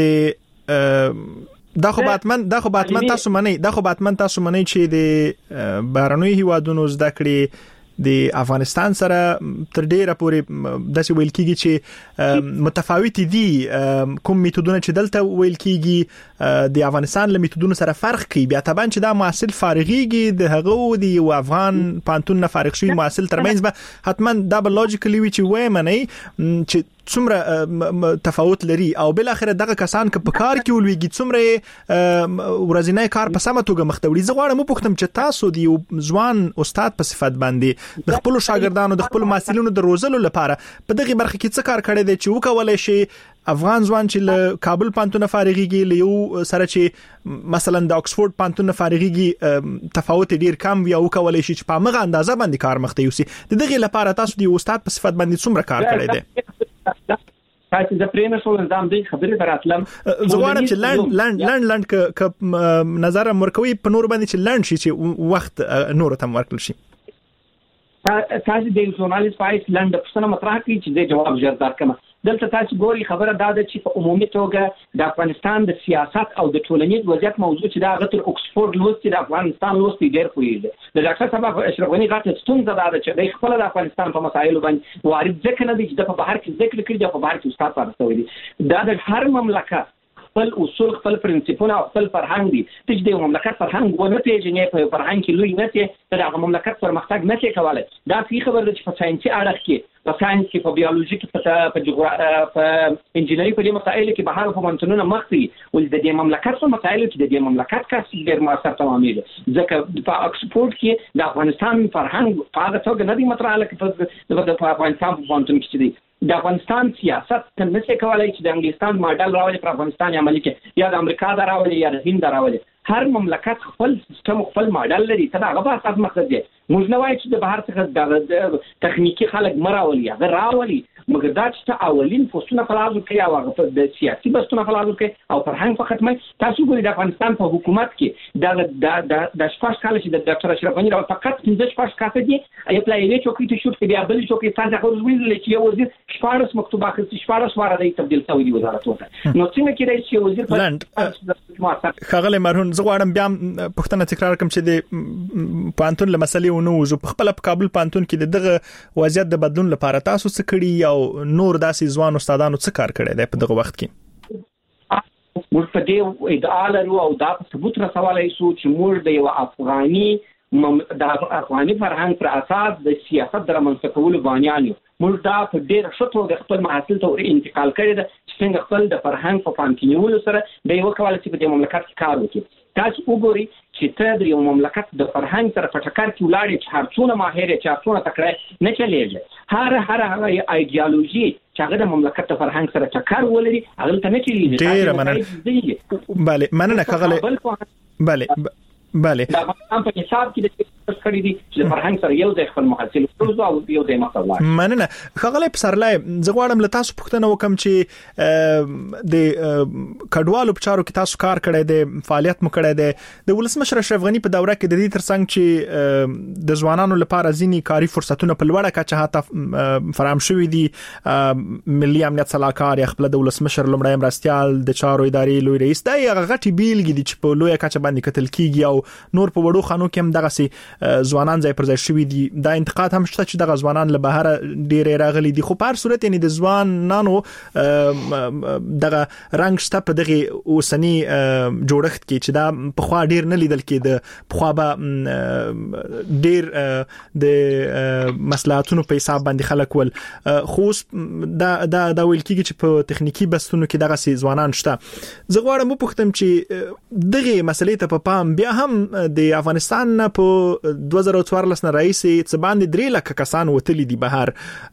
د دا خو باتمن تاسو منئ چې د بهرنوي هیوادونو زده کړې د افغانستان سره تر ډیره پورې داسې ویل کیږي چې متفاوت دي کوم میتودونه چې دلته ویل کیږي د افغانستان له میتودونو سره فرق کوي بیا طبعا چې دا محصل فارغيږي د هغه دی او افغان پانتون نه فارغ شوی محصل ترمنځ به حتما دا به لوجیکلی وي چې وای منئ چې څومره تفاوت لري او بل اخر دغه کسان که په کار کې ولويږي څومره ورځنی کار په سمه توګه مختوري زه غواړم پوښتم چې تاسو دی ځوان استاد په صفت باندې د خپل شاګردانو د خپل محصلینو د روزلو لپاره په دغه برخه کې څه کار کړی دی چې وکولای شي افغان ځوان چې له کابل پانتون فارغيږي له یو سره چې مثلا د اکسفورد پانتون فارغيږي تفاوت ډیر کم وي او وکولای شي چې په مغه اندازه باندې کار مخته یوسي د دغه لپاره تاسو دی استاد په صفت باندې څومره کار کړی دی تاسو د پرېنه شو نظام دی خبرې دراتلم زغوانم چې لند ک نظر مرکوي په نور باندې چې لند شي چې وخت نور تم ورکل شي تاسو د ژورنالیست فایس لند پښتنه مطرح کی چې د جواب ژر درکمه دلته تاسو ګوري خبره دا ده چې په عمومي توګه د افغانستان د سیاست او د ټولنیز وضعیت موضوع چې دا غتر اکسفورد لوستي د افغانستان لوستي ډېر خوېږي د ډاکټر صاحب اشرف غنی غاټه ستونزه دا ده چې د خپل د افغانستان په مسایلو باندې وارد ځکه نه دي چې د بهر کې ذکر کړي د بهر کې استاد پاتې وي دا د هر مملکت خپل اصول خپل پرنسپونه او خپل فرهنګ دي چې د مملکت فرهنګ ونه پیژنې په فرهنګ کې لوی نه چې د مملکت پرمختګ نه کوي کولای دا څه خبره ده چې په ساينسي اړه کې په ساينس کې په بیولوژي کې په جغرافیه په انجینری په دې مسایلو کې بهر په منتونونه مخکې ول د دې مملکت په مسایلو کې د دې مملکت کس ډېر موثر تمامېږي ځکه په اکسفورد کې د افغانستان فرهنګ په هغه توګه نه دی مطرح لکه په افغانستان په منتون کې دي د افغانستان سیاست څنګه څه کولای چې د انګلستان ماډل راولي پر افغانستان عملي کې یا د امریکا دا راولي یا د هند راولي هر مملکت خپل سیستم خپل ماډل لري ته هغه په اساس مقصد دی موږ نه وایو چې د بهر څخه د تخنیکی خلک مراولي هغه راولي مګر دا چې اولین فصلونه فلازو کوي او هغه د سیاسي بستونه فلازو کوي او فرهنګ فقط مې تاسو ګورئ د افغانستان په حکومت کې د شپږ کال چې د ډاکټر اشرف غنی راو فقط 15 کاته دي ای پلای چوکۍ ته شوټ کړي بل چوکۍ تاسو خو ویل چې یو وزیر شپارس مکتوب اخلي شپارس واره دی تبدیل شوی دی وزارت ته نو څنګه کېدای چې وزیر په خغل مرهون زغوارم بیا پښتنه تکرار کوم چې د پانتون لمسلې ونو زو په خپل په کابل پانتون کې دغه وضعیت د بدلون لپاره تاسو څه کړی او نور داسې ځوان استادانو څه کار کړی دی په دغه وخت کې موږ په دې ادعا لرو او دا ثبوت رسولای شو چې موږ د یو افغاني فرهنګ پر اساس د سیاست د رامنځته کولو بانیان یو موږ دا په ډېر ښه توګه خپل محصول ته انتقال کړی دی چې څنګه خپل د فرهنګ په پام کې نیولو سره د یو کولای چې په دې مملکت کې کار وکړي تاسو وګورئ چې ته د یو مملکت د فرهنګ سره په ټکر کې ولاړې چې هرڅونه ماهر چې هرڅونه تکړه نه چلیږي هر ایديولوژي چې هغه د مملکت د فرهنګ سره ټکر ولري هغه ته نه چلیږي ډېر مننه بله مننه کغله بله دا هم په حساب کې د کړی دي چې فرهنګ سره یو ځای خپل محصول پروژه او یو ځای مخاطب مننه خغله پسرلای زغواړم له تاسو پوښتنه وکم چې د کډوالو په چارو کې تاسو کار کړی دی فعالیت مو کړی دی د ولسمشر اشرف غنی په دوره کې د دې ترڅنګ چې د ځوانانو لپاره ځینی کاري فرصتونه په لوړه کچه هاته فراهم شوي دي ملي امنیت صلاحکار خپل د ولسمشر لمړی مرستيال د چارو ادارې لوی رئیس دی هغه غټي بیلګي دي چې په لوی کچه باندې کتل کیږي او نور په وړو خانو کې هم دغه سي ځوانان ځای پر ځای شوي دي دا انتقاد هم شته چې دغه ځوانان له بهر ډېر راغلي دي خو په هر صورت یعنی د ځوانانو دغه رنګ شته په دغه اوسنی جوړښت کې چې دا په خوا ډېر نه لیدل کېده په خوا به ډېر د مصلحتونو په حساب باندې خلک ول خو دا ویل کېږي چې په تخنیکی بستونو کې دغه سي ځوانان شته زه غواړم وپوښتم چې دغه مسلې ته په پام بیا هم د افغانستان په 2014 نه راځي چې باندې 3 لک کسان وتلي دي بهر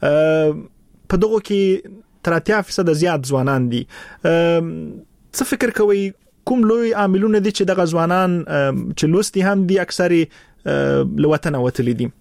په دغه کې 30% زیات ځوانان دي څه فکر کوي کوم لوی عاملونه دي چې دغه ځوانان چې لوستي هم دي اکثري لوطن وتلي دي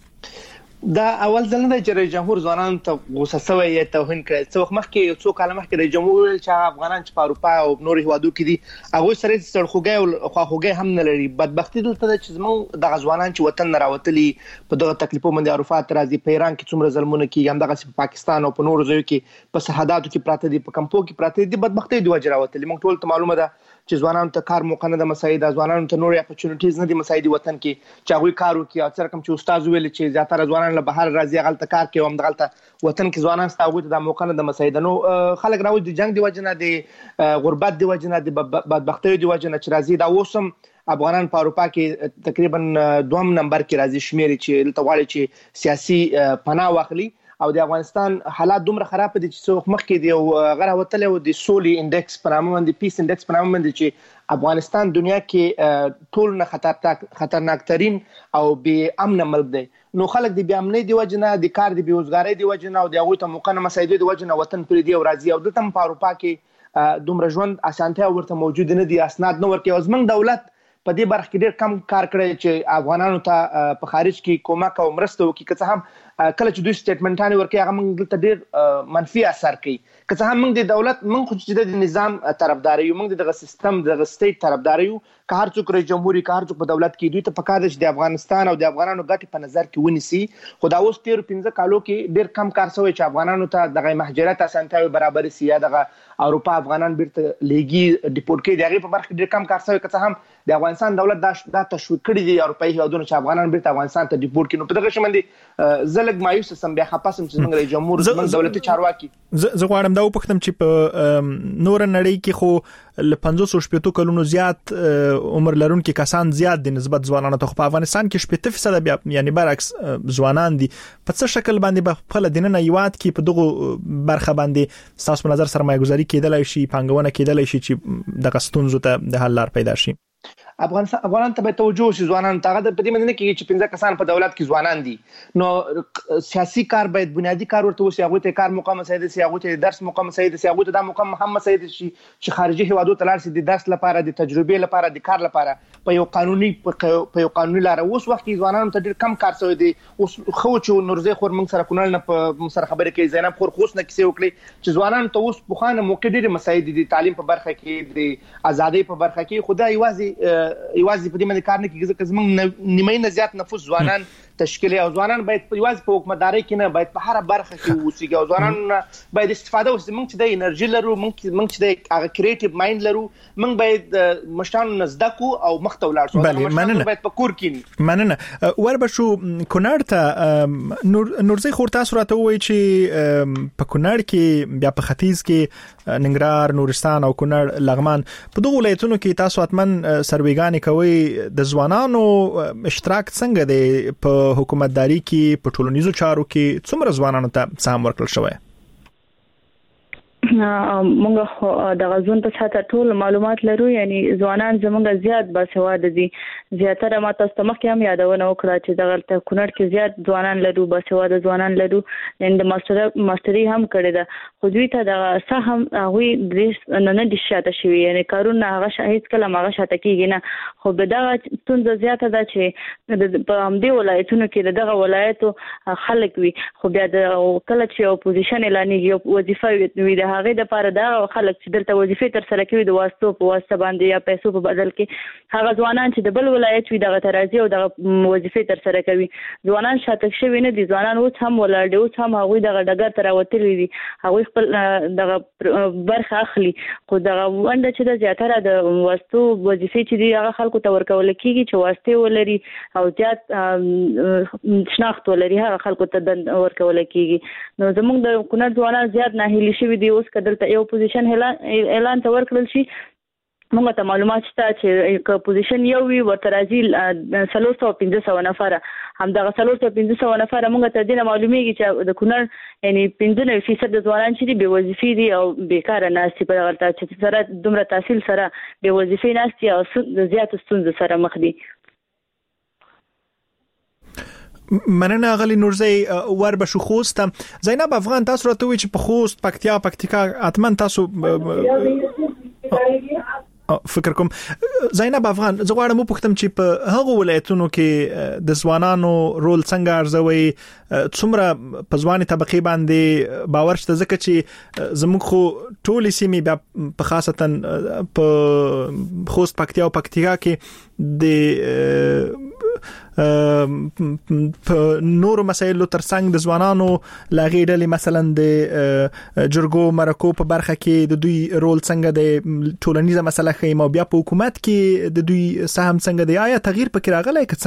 دا اول ځل نه چې رئیس جمهور ځوانان ته غوسه شوی یا توهین کړی څو مخکې یو څو کال مخکې رئیس جمهور چې افغانان چې په اروپا او نور هیوادو کې دي هغه سره سړخوګي او خواخوګي هم نه لري بدبختی دلته چې زموږ د ځوانان چې وطن نه راوتلي په دغه تکلیفو باندې عرفات راځي په ایران کې څومره ظلمونه کیږي هم دغه په پاکستان او په نور ځایو کې په سرحداتو کې پراته دي په کمپو کې پراته دي بدبختی دی وجه راوتلي موږ ټول ته معلومه ده چې ځوانانو ته کار موقع نه د مساعده ځوانانو ته نور اپورچونټیز نه دي مساعدي وطن کې چې هغه کار وکړي او څرکم چې استاد ویل چې زیاتره ځوانان له بهر راځي غلطه کار کوي هم دغلطه وطن کې ځوانان ستاوي ته د موقع نه د مساعده نو خلک راوځي د جنگ دی وجنه د غربت دی وجنه د بدبختی دی وجنه چې راځي دا اوسم افغانان په اروپا کې تقریبا 2 نمبر کې راځي شمیرې چې لته غواړي چې سیاسي پناه واخلي او د افغانستان حالات دومره خراب دي چې څوک مخکې دی غره وتل او د سولي انډیکس په نامه باندې پیس انډیکس په نامه باندې چې افغانستان دنیا کې ټول نه خطرناک ترين او بې امن ملک دی نو خلک د بې امنۍ دی وجنه د کار د بیروزګاری دی وجنه او د هغه ته موقع نه مساعده دی وجنه وطن پر دی او راځي او د تم په اروپا کې دومره ژوند اسانتیا ورته موجود نه دي اسناد نه ورکي او زمنګ دولت په دې برخه کې ډېر کم کار کړی چې افغانانو ته په خارج کې کومک او مرسته وکړي که څه هم کله چې دوی سټیټمنټونه ورکړي هغه موږ ته ډېر منفي اثر کوي که څه هم موږ د دولت موږ خو چې د نظام طرفدار یو موږ دغه سیستم دغه سټیټ طرفدار یو که هر څوک رئیس جمهوریت که هر څوک په دولت کې دوی ته پکار دي چې د افغانستان او د افغانانو ګټې په نظر کې ونیسي خو دا اوس 15 کالو کې ډېر کم کار شوی چې افغانانو ته دغه مهاجرت اسانتیاوي برابر سي یا دغه اروپا افغانان بیرته لېږي ډیپورټ کوي دغه په برخه ډېر کم کار شوی که څه هم د افغانستان دولت دا تشویق کړی دی اروپאי هیوادونو چې افغانان بیرته افغانستان ته ډیپورټ کړي نو په دغه شمندي زلګ مایوس سم بیا خپاسم چې څنګه رئیس جمهور زموږ دولتي چارواکي زه غواړم دا وپختم چې په نور نړۍ کې خو ل 500 کلونو زیات عمر لرونکي کسان زیات دي نسبت ځوانانو ته په افغانستان کې 70% بیا یعنی برعکس ځوانان دي په څه شکل باندې په خپل دینه یواد کې په دغه برخه باندې تاسو په نظر سرمایه گذاري کېدلای شي پانګونه کېدلای شي چې د غستونزو ته د حل لار پیدا شي افغانان ته به توجه شي ځوانان ته د پدې مدینه کې چې 15 کسان په دولت کې ځوانان دي نو سیاسي کار باید بنیادی کار ورته وشي هغه ته کار مقام مساعده سي هغه ته درس مقام مساعده سي هغه ته د مقام محمد مساعده شي چې خارجي هوادو ته لاړ شي د درس لپاره د تجربې لپاره د کار لپاره په یو قانوني لار اوس وخت کې ځوانان ته ډېر کم کار شوی دی اوس خو چې نورزه خور موږ سره کونل نه په سره خبرې کوي زینب خور خوښ نه کیسه وکړي چې ځوانان ته اوس په خانه موقع ډېر مساعده دي تعلیم په برخه کې د ازادۍ په برخه کې خدای یوازې په دې باندې کار نه کوي ځکه زموږ نیمه نه زیات نفوس ځوانان تشکیل او ځوانان باید یوازې په حکومتداري کې نه باید په هر برخه کې اوسېږي او ځوانان باید استفاده وکړي موږ چې د انرژي لرو موږ چې د هغه کریټیو مایند لرو موږ باید مشتان نزد کو او مخته ولاړ شو مشتان باید په کور کې مننه وربشو کونړ ته نورزي خور تاسو راته وایي چې په کونړ کې بیا په ختیځ کې ننګرهار نورستان او کونړ لغمان په دغه ولایتونو کې تاسو اتمن سرویګانې کوي د ځوانانو اشتراک څنګه دی په حکومتداري کې په ټولنیزو چارو کې څومره ځوانانو ته سهم ورکړل شوی موږ د غزون په ساته ټول معلومات لرو یعنی ځوانان زموږ زیات باسواده دي زیاتره ما تاسو ته مخکې هم یادونه وکړه چې دغه کونړ کې زیات ځوانان لرو باسواده ځوانان لرو د ماستري هم کړی ده خو دوی ته د سهم هغه نه دي شاته شوی یعنی کارونه هغه شاهد کله هغه شاته کیږي نه خو به دا څنګه زیاته ده چې په همدې ولایتونو کې دغه ولایتو خلک وي خو بیا د کله چې اپوزیشن اعلانېږي وظیفه وي هغه د لپاره دا خلک چې دلته وظیفې تر سره کوي د واسطو په واسطه باندې یا پیسو په بدل کې هغه ځوانان چې د بل ولایت وي دغه ترازی او دغه وظیفې تر سره کوي ځوانان شاته شوي نه دي ځوانان اوس هم ولاړ دي اوس هم هغه دغه ډګر تر وتلی دي هغه خپل دغه برخه اخلي خو دغه ونده چې د زیاتره د واسطو وظیفې چې دي هغه خلکو ته ورکول کیږي چې واسطه ولري او زیات شناخت ولري هغه خلکو ته ورکول کیږي نو زموږ د کونړ ځوانان زیات ناهیلي شوي دي اوس کدلته یو پوزیشن اعلان ته ورکړل شي موږ ته معلومات شته چې پوزیشن یو وی ورته راځي 315 نفر همدغه 315 نفر موږ ته دینه معلومیږي چې د کونړ یعنی 15% د ځوانان چې به وظیفې دي او بیکاره ناشتي په هغه چې سره دومره تحصیل سره به وظیفې ناشتي او زیات ستونزې سره مخ دي مننه غلی نورزی وربشو خوست زینب افغان تاسو راته وی چې په خوست پکتیکا اتمن تاسو فکر کوم زینب افغان زه غواړم وپوښتم چې په هغه ولایتونو کې د ځوانانو رول څنګه ارزوي څومره په ځواني طبقه باندې باور شته ځکه چې زموږ خو ټولې سیمې بیا په خاصتا په خوست پکتیا او پکتیکا کې د نور مسایلو ترڅنګ د ځوانانو لاغې ډلې مثلا د جرګو مرکو په برخه کې د دوی رول څنګه د ټولنیزه مسله خیم او بیا په حکومت کې د دوی سهم څنګه دی آیا تغییر پکې راغلی که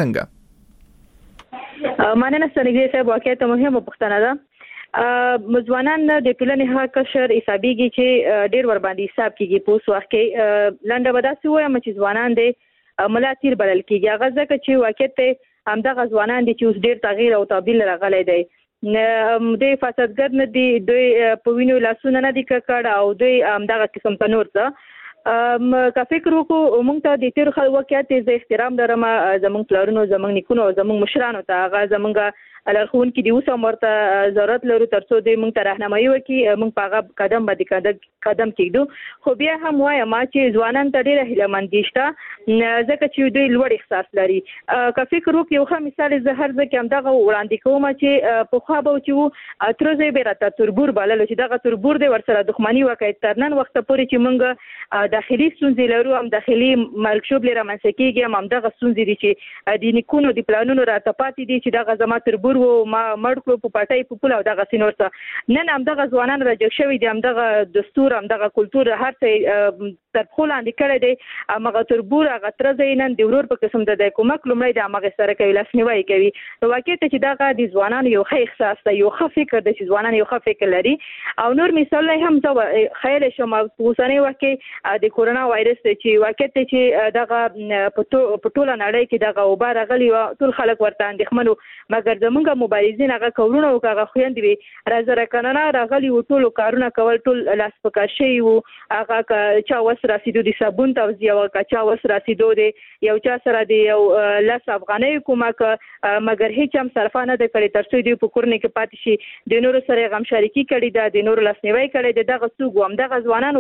څنګه مننه سنګي صاحب واقعیت مهمه پوښتنه ده ځوانان د ټولنې حق شر حسابيږي چې ډیر ور باندې حساب کیږي په اوس وخت کې لنډه بداسي وایم چې ځوانان د ملاتیر بلل کیږي هغه ځکه چې واقعیت همدغه ځوانان دي چې اوس ډیر تغییر او تبديل راغلی دی د فسادګر نه دي دوی په وینو لاسونه نه دي کړه او دوی همدغه قسم په نور څه که فکر وکړو موږ ته د تیر خلک واقعیت ز احترام درم زموږ پلارونو زموږ نیکونو زموږ مشرانو ته هغه زموږ الرخون کې دی اوس مرته ضرورت لرو ترڅو د موږ ته راهنمایي وکړي موږ په هغه قدم باندې قدم کېږو خو بیا هم وایم چې ځوانان ته ډېره هیلهمند دي شته ځکه چې دوی لوړ احساس لري که فکر وکړو یو ښه مثال زه هر ځکه همدغه وړاندې کوم چې پخوا به چې ترځای به راته تربور بللو چې دغه تربور دی ورسره دښمني وکړي تر نن وخته پورې چې موږ داخلي ستونزې لرو هم داخلي مرګشوب لري رامنځته کېږي همدغه ستونزې دي چې د نیکونو د پلانونو راته پاتې دي چې دغه زما تربور ما مړکو په پټای په پوله او دغه سينور څه نن همدغه ځوانان راجک شوی دي همدغه دستور همدغه کلچر هر څه تر خولاندې کړی دی هغه تربور هغه ترځای نن د ورور په قسم د کومک لومړی د هغه سره کوي لاسنیوي کوي نو واقعیت چې دغه د ځوانان یو ښه احساس دی یو ښه فکر دی چې ځوانان یو ښه فکر لري او نور مثال هم زه خیال شم په اوسنۍ وخت کې د کورونا وایرس چې واقعیت چې دغه په ټوله نړۍ کې دغه وبا راغلی او ټول خلک ورته اندېښمنو مګر زمونږ مبارزین هغه کورونه او هغه خويندې وي راځره کنه راغلی و ټول کارونه کول ټول لاس پکار شي او هغه چا وس رسیدو د صابون توزیع او چا وس رسیدو د یو چا سره د یو لاس افغاني کومه مګر هیڅ هم صرفه نه د کړي ترڅو دی په کورنۍ کې پاتې شي د نورو سره غم شریکی کړي د نورو لاسنیوي کړي دغه څوک هم دغه ځوانان و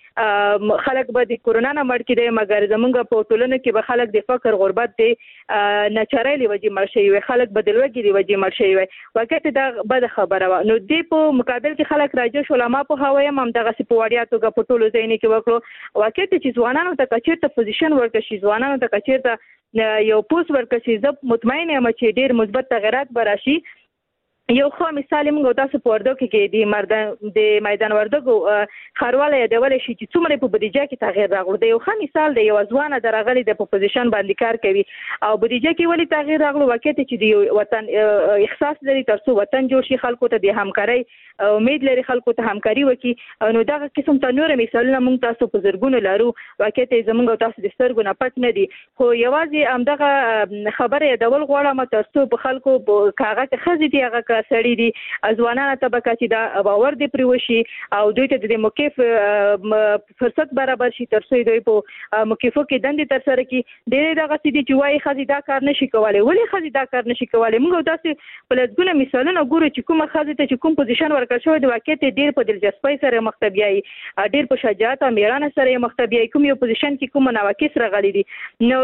چې خلک به د کورونا نه مړ کړي مګر زمونږ په ټولنه کې به خلک د فقر غربت دي ناچارلی وجې مړ شي وي خلک به د لوګي دی وجې مړ شي وي واقعیت دا بد خبره و نو دی په مقابل کې خلک راځي شولما په هوایم هم دغه سپوړیا توګه په ټولو ځای نه کې وکړو واقعیت چې ځوانانو ته کچېرته پوزیشن ورکړي ځوانانو ته کچېرته یو پوسټ ورکړي زه مطمئن یم چې ډیر مثبت تغیرات به راشي یو خو مثال موږ تاسو په وردګو کې د میدان وردګو خارواله یادول شي چې څومره په بودیجه کې تغییر راغلی دی یو خو مثال د یو ځوانه درغلي د پوزیشن باندې کار کوي او بودیجه کې ولی تغییر راغلی واقعیت چې د وطن احساس لري ترڅو وطن جوړ شي خلکو ته د همکاري امید لري خلکو ته همکاري وکړي نو دا قسم ته نور مثالونه موږ تاسو په زرګونو لرو واقعیت زموږ تاسو د سترګو نه پټ نه دي خو یوازې همدغه خبره یادول غواړم ترڅو په خلکو په کاغذ کې خزي دي هغه سړي دي ځوانانو طبقه چې دا باور دی پروشي او دوی ته د مکیف فرصت برابر شي ترڅو دوی په مکیفو کې دندې تر سره کې ډېر دغه سړي چې وایي خزي دا کار نشي کولای ولی خزي دا کار نشي کولای موږ تاسو په لږونه مثالونه ګورو چې کومه خزي ته چې کوم پوزیشن ورکړ شوی د واقعیت ډېر په دلچسپۍ سره مختبیای ډېر په شجاعت او میړانه سره مختبیای کوم یو پوزیشن کې کوم نواقص راغلي دي نو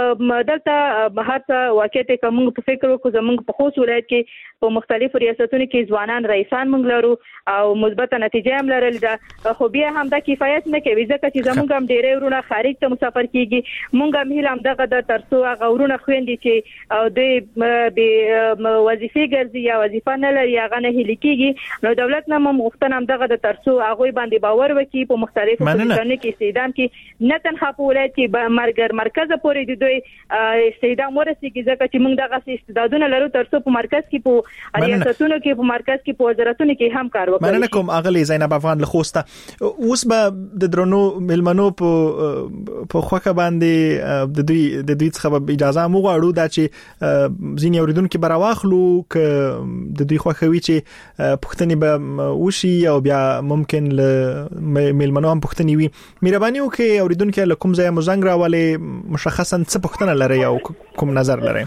دلته هڅه واقعیت کوم په فکر وکړو زموږ په خوست ولایت کې په مختلفو ریاستونو کې ځوانان رئیسان موږ لرو او مثبت نتیجه هم لرل دا خو بیا هم دا کفایت نه کوي ځکه چې زموږ هم ډېرې ورونه خارج ته مسافر کیږي موږ هم هیله هم دغه د ترڅو هغه ورونه خويندې چې او د وظیفې ګرځي یا وظیفه نه لري هغه نه هلي کیږي نو دولت نه هم غوښتنه هم دغه د ترڅو هغه باندې باور وکړي په مختلفو ځایونو کې استعدام کې نه تنها په ولایت کې مرکز پورې د دوی استعدام ورسیږي ځکه چې موږ دغه استعدادونه لرو ترڅو په مرکز کې په ریاستونو کې په مرکز کې په وزارتونو کې هم کار وکړي مننه کوم اغلی زینب افغان لخوسته اوس به د درنو ملمنو په خوخه باندې د دوی څخه اجازه مو غواړو دا چې ځین اوریدونکو براواخلو ک د دوی خوخوي چې پښتني به وشي او بیا ممکن ل ملمنو هم پښتني وي مهرباني وکړئ اوریدونکو له کوم ځای مزنګ راولې مشخصا څه پښتنه لري او کوم نظر لري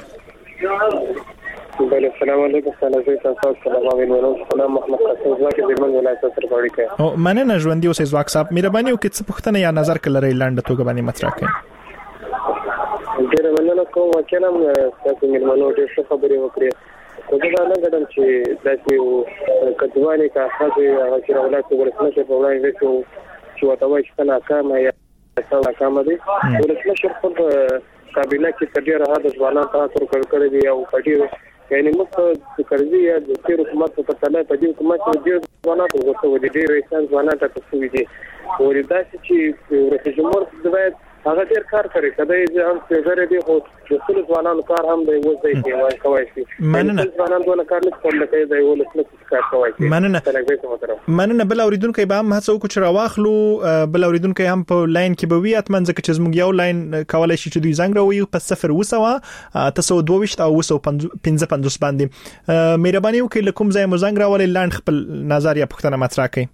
بله السلام علیکم سلام علیکم سلام محمد قاسم زواک د هلمند ولایت سره اړیکه کوي او مننه ژوندۍ اوسې زواک صاحب مهرباني وکړئ څه پوښتنه یا نظر کله لاندې توګه باندې مطرح کړئ ډېر مننه کوم چې تاسو مېلمنو ډېر ښه خبرې وکړې خو دا نه غواړم چې داسې کډوالي کا خاصه هغه چې ولایت ورسنه په وړاندې چې وتاوي چې ناکامه یا ناکامه دي ورسنه شرط قابلیت کې ډېر هغه ځوانان تاسو کړی دی او ډېر یعنی موږ کړی یا د تیر حکومت په تله په دې حکومت کې ډېر ځوانان ورته ودي ډېر انسان ځوانان ته څه دي وردا چې رئیس جمهور د هغه ډېر کار کوي کله چې هم څنګه دی خو د ټول ځوانانو کار هم دی وځي کې کوي شي مننه ځوانان دونه کار نه کوي دی ولې څه کار کوي مننه بل اوریدونکو به هم هڅه وکړو چې راواخلو بل اوریدونکو هم په لاین کې به وي اتمن ځکه چې زموږ یو لاین کولای شي چې دوی زنګ راوي په 0 او 225 باندې مهرباني وکړئ لکم ځای مو زنګ راولې لاند خپل نظر یا پوښتنه مطرح کړئ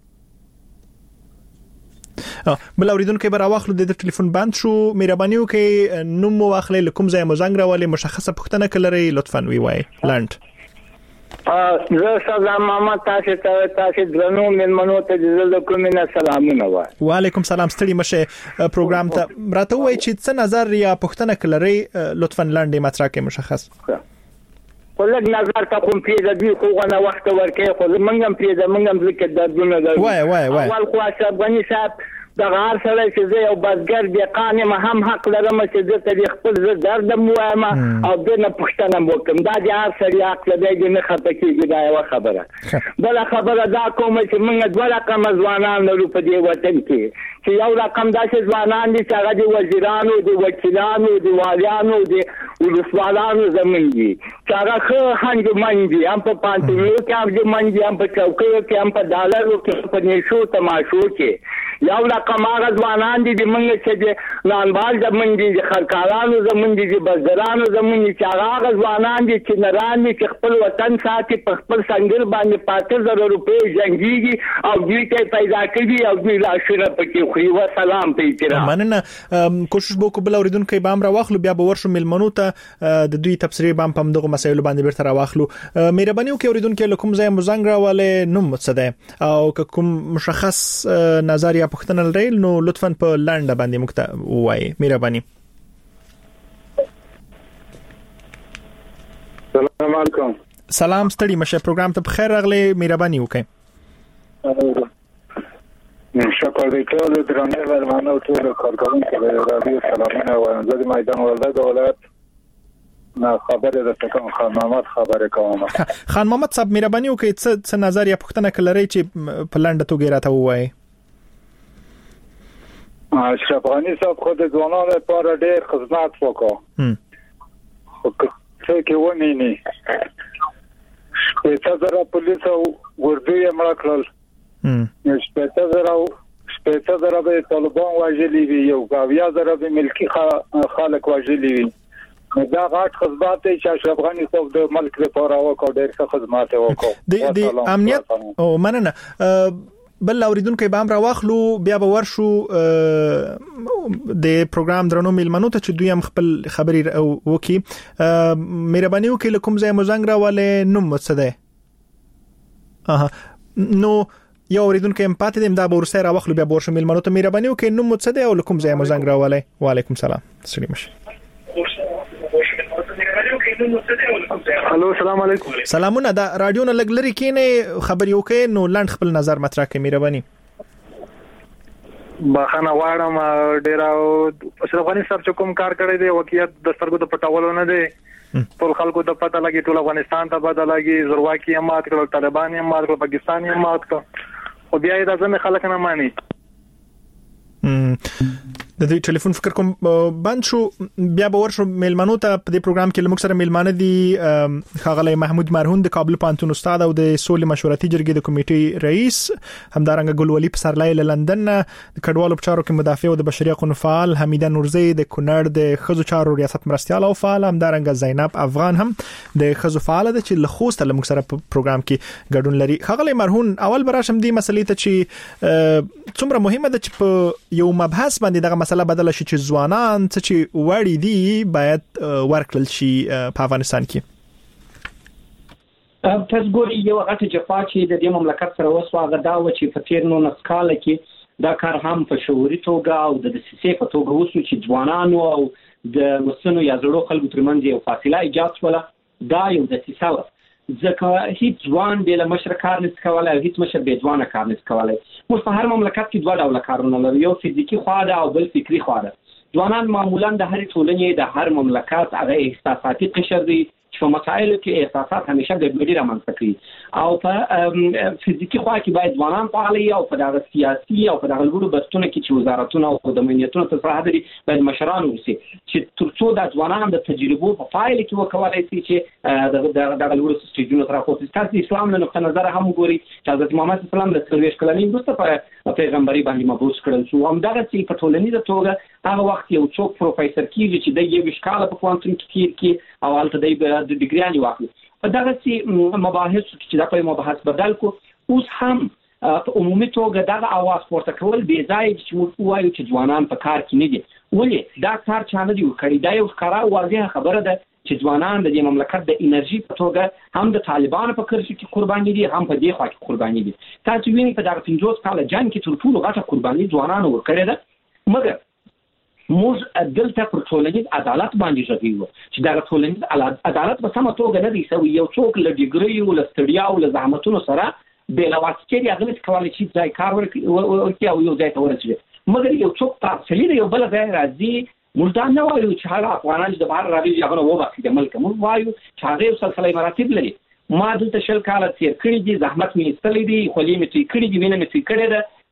بل اوریدونکو به راواخلو د ټلیفون بند شو مهرباني وکړئ نوم مو واخلئ لکم ځای مو زنګ راولې مشخصه پوښتنه کلري لطفا وی وای لاند زه سلام محمد تاسو درنو مېلمنو ته د کومه سلامونه وای وعلیکم سلام ستړي مشه پروګرام ته راته وای چې څه نظر یا پوښتنه کلري لطفا لاندې مطرح کړئ مشخص ولګ نظر ته کوم پیدا دی خو غنا وخت ورکې خو منګم پیدا منګم ذکر دردونه ده وای اول خو اشربني صاحب د غار سره چې زه یو بازګر دی قانم هم حق لرم چې د تاریخ خپل درد مو ما او د نه پښتنه وکم دا د هر سړي عقل دی نه خطه کیږي دا یو خبره بل خبره دا کوم چې موږ دوه رقم ځوانان لرو په دې وطن کې چې یو رقم داسې ځوانان دي چې هغه د وزیرانو د وکیلانو د والیانو د ولسوالانو زمون دي چې هغه خو هنګ منځي هم په پانتونو کې هم د منځي هم په چوکیو کې هم په ډالرو کې په نشو تماشو کې یو رقم هغه ځوانان دي موږ چې د نانبال زمونږ دي د خرکارانو زمونږ دي د بزګرانو زمونږ دي چې هغه ځوانان دي چې نران دي چې خپل وطن ساتي په خپل سنگر باندې 5000 روپۍ جنگيږي او دوی ته پیدا کوي او دوی لاشره پکې خو و سلام ته احترام مننه کوشش وکړو بل اوریدونکو بام را واخلو بیا به ورشو ملمنو ته د دوی تبصرې بام پم دغه مسایل باندې بیرته را واخلو مهرباني وکړئ اوریدونکو لکم ځای مزنګ راواله نوم څه ده او کوم مشخص نظر یا پښتنه لري نو لطفا په لاند باندې مکتب وایي مهرباني السلام علیکم سلام ستړي مشه پروګرام ته بخیر راغلی مهرباني وکړئ شکر دې ټول درنه ورمنو ټول کارکونکو د رادیو سلامونه وایم زه د میدان ولادت ولایت نه خبره ده کوم خان محمد خبره کوم خان محمد صاحب مهرباني وکړئ څه نظر یا پښتنه کلري چې په لاند توګه راته وایي اشرف غنی صاحب خود ځوانانو لپاره ډېر خدمت وکړ خو څه کې ونی نه زره پولیس او ورځي امر کړل شپږ زره به طالبان واجلې وي یو غاویا زره به ملکی خلک واجلې وي دا غاټ خدمات چې اشرف غنی صاحب د ملک لپاره وکړ ډېر ښه خدمات وکړ د امنیت او مننه بل اوریدونکو به هم را واخلو بیا به ورشو د پروګرام درنو ملمنو ته چې دوی هم خپل خبري وکي مهرباني وکړئ لکم ځای مزنګ راواله نوم څه ده نو یو اوریدونکو هم پاتې دیم دا به ورسره را واخلو بیا به ورشو ملمنو ته مهرباني وکړئ نوم څه ده او لکم ځای مزنګ راواله وعلیکم السلام سلام الو السلام علیکم سلامونه دا رادیو نه لګ لري کینه خبري وکي نو لاند خپل نظر مطرح کړئ مهرباني بخانه واړم ډیر اشرف غنی صاحب چې کوم کار کړی دی وکیت د سترګو د پټولو نه دی ټول خلکو ته پته لګي ټول افغانستان ته پته لګي زورواکي هم مات کړل طالبان هم مات کړل پاکستان هم مات کړ او بیا د ځمه خلک نه مانی د دې ټلیفون فکر کوم بند شو بیا به ورشو ملمنو ته په دې پروګرام کې لمک سره ملمانه دي خاغلی محمود مرهون د کابل پانتون استاد او د سولې مشورتي جرګې د کمیټې رئیس همدارنګه ګلولي پسرلای له لندن د کډوالو په چارو کې مدافع او د بشري حقوقو فعال حمیده نورزی د کونړ د خزو چارو ریاست مرستيال او فعال همدارنګه زینب افغان هم د خزو فعال د چې له خوست لمک سره په پروګرام کې ګډون لري خاغلی مرهون اول براشم دي مسلې ته چې څومره مهمه ده چې په یو مبحث باندې دغه مسله بدل شي چې ځوانان چې وړي دي باید ورکړل شي په افغانستان کې تاسو ګورئ یو غټه جفا چې د دې مملکت سره وسو هغه دا و چې په تیر 19 کال کې دا کار هم په شعوري توګه او د سیاسي په توګه وسو چې ځوانانو او د مسنو یا زړو خلکو ترمنځ یو فاصله ایجاد شوه دا یو د سیاسي ځکه هیڅ ځوان بل مشر کار نس کولای او هیڅ مشر به ځوان کار نس کولای موږ په هر مملکت کې دوه ډول کارونه لرو یو فزیکی خوا ده او بل فکری خوا ده ځوانان معمولا د هر ټولنې د هر مملکت هغه احساساتي قشر دي چې په مسایلو کې احساسات همیشه ګډوډي رامنځته کوي او په فزیکی خوا کې باید ځوانان فعال او په دغه سیاسي او په دغه لورو بستونه کې چې وزارتونه او د امنیتونو ته صراحت لري باید مشران وسی چې ترڅو د ځوانانو د تجربو په فایل کې وکولای شي چې دغه لورو سټیجونو سره خو د اسلام له نقطه نظر هم ګوري چې حضرت محمد صلی الله علیه وسلم د 40 کلنۍ وروسته په پیغمبري باندې مبعوث کړل شو هم دغه چې په ټولنیزه توګه هغه وخت یو څوک پروفیسور کیږي چې د یو شکاله په کوانټم کې او البته د ډیګریاني واخلي په دغه چې مباحث چې دا په مباحث بدل کو اوس هم په عمومي توګه دغه اواز پورته کول بې ځای چې موږ وایو چې ځوانان په کار کې نه دي ولې دا کار چا نه دی وکړی دا یو ښکاره واضحه خبره ده چې ځوانان د مملکت د انرژي په توګه هم د طالبانو په کرښه کې قرباني دي هم په دې خوا کې قرباني دي تاسو وینئ په دغه 50 کال جنگ کې تر ټولو غټه قرباني ځوانانو ورکړې ده مګر موږ دلته پر ټولنیز عدالت باندې ژغورو چې دا ټولنیز عدالت په سمه توګه نه دی سوی یو څوک له ډیګري او له ستړیا او له زحمتونو سره بل واسطه دی هغه کولای شي ځای کار ورکړي او یو ځای ته ورسېږي مګر یو څوک تفصیلی دی یو بل ځای راځي موږ دا نه وایو چې هغه افغانان د بهر راځي هغه وباسي د ملک موږ وایو چې هغه یو سلسله مراتب لري ما دلته شل کال تیر کړی دي زحمت مې استلې دي خولې مې تې کړې دي وینې مې تې کړې ده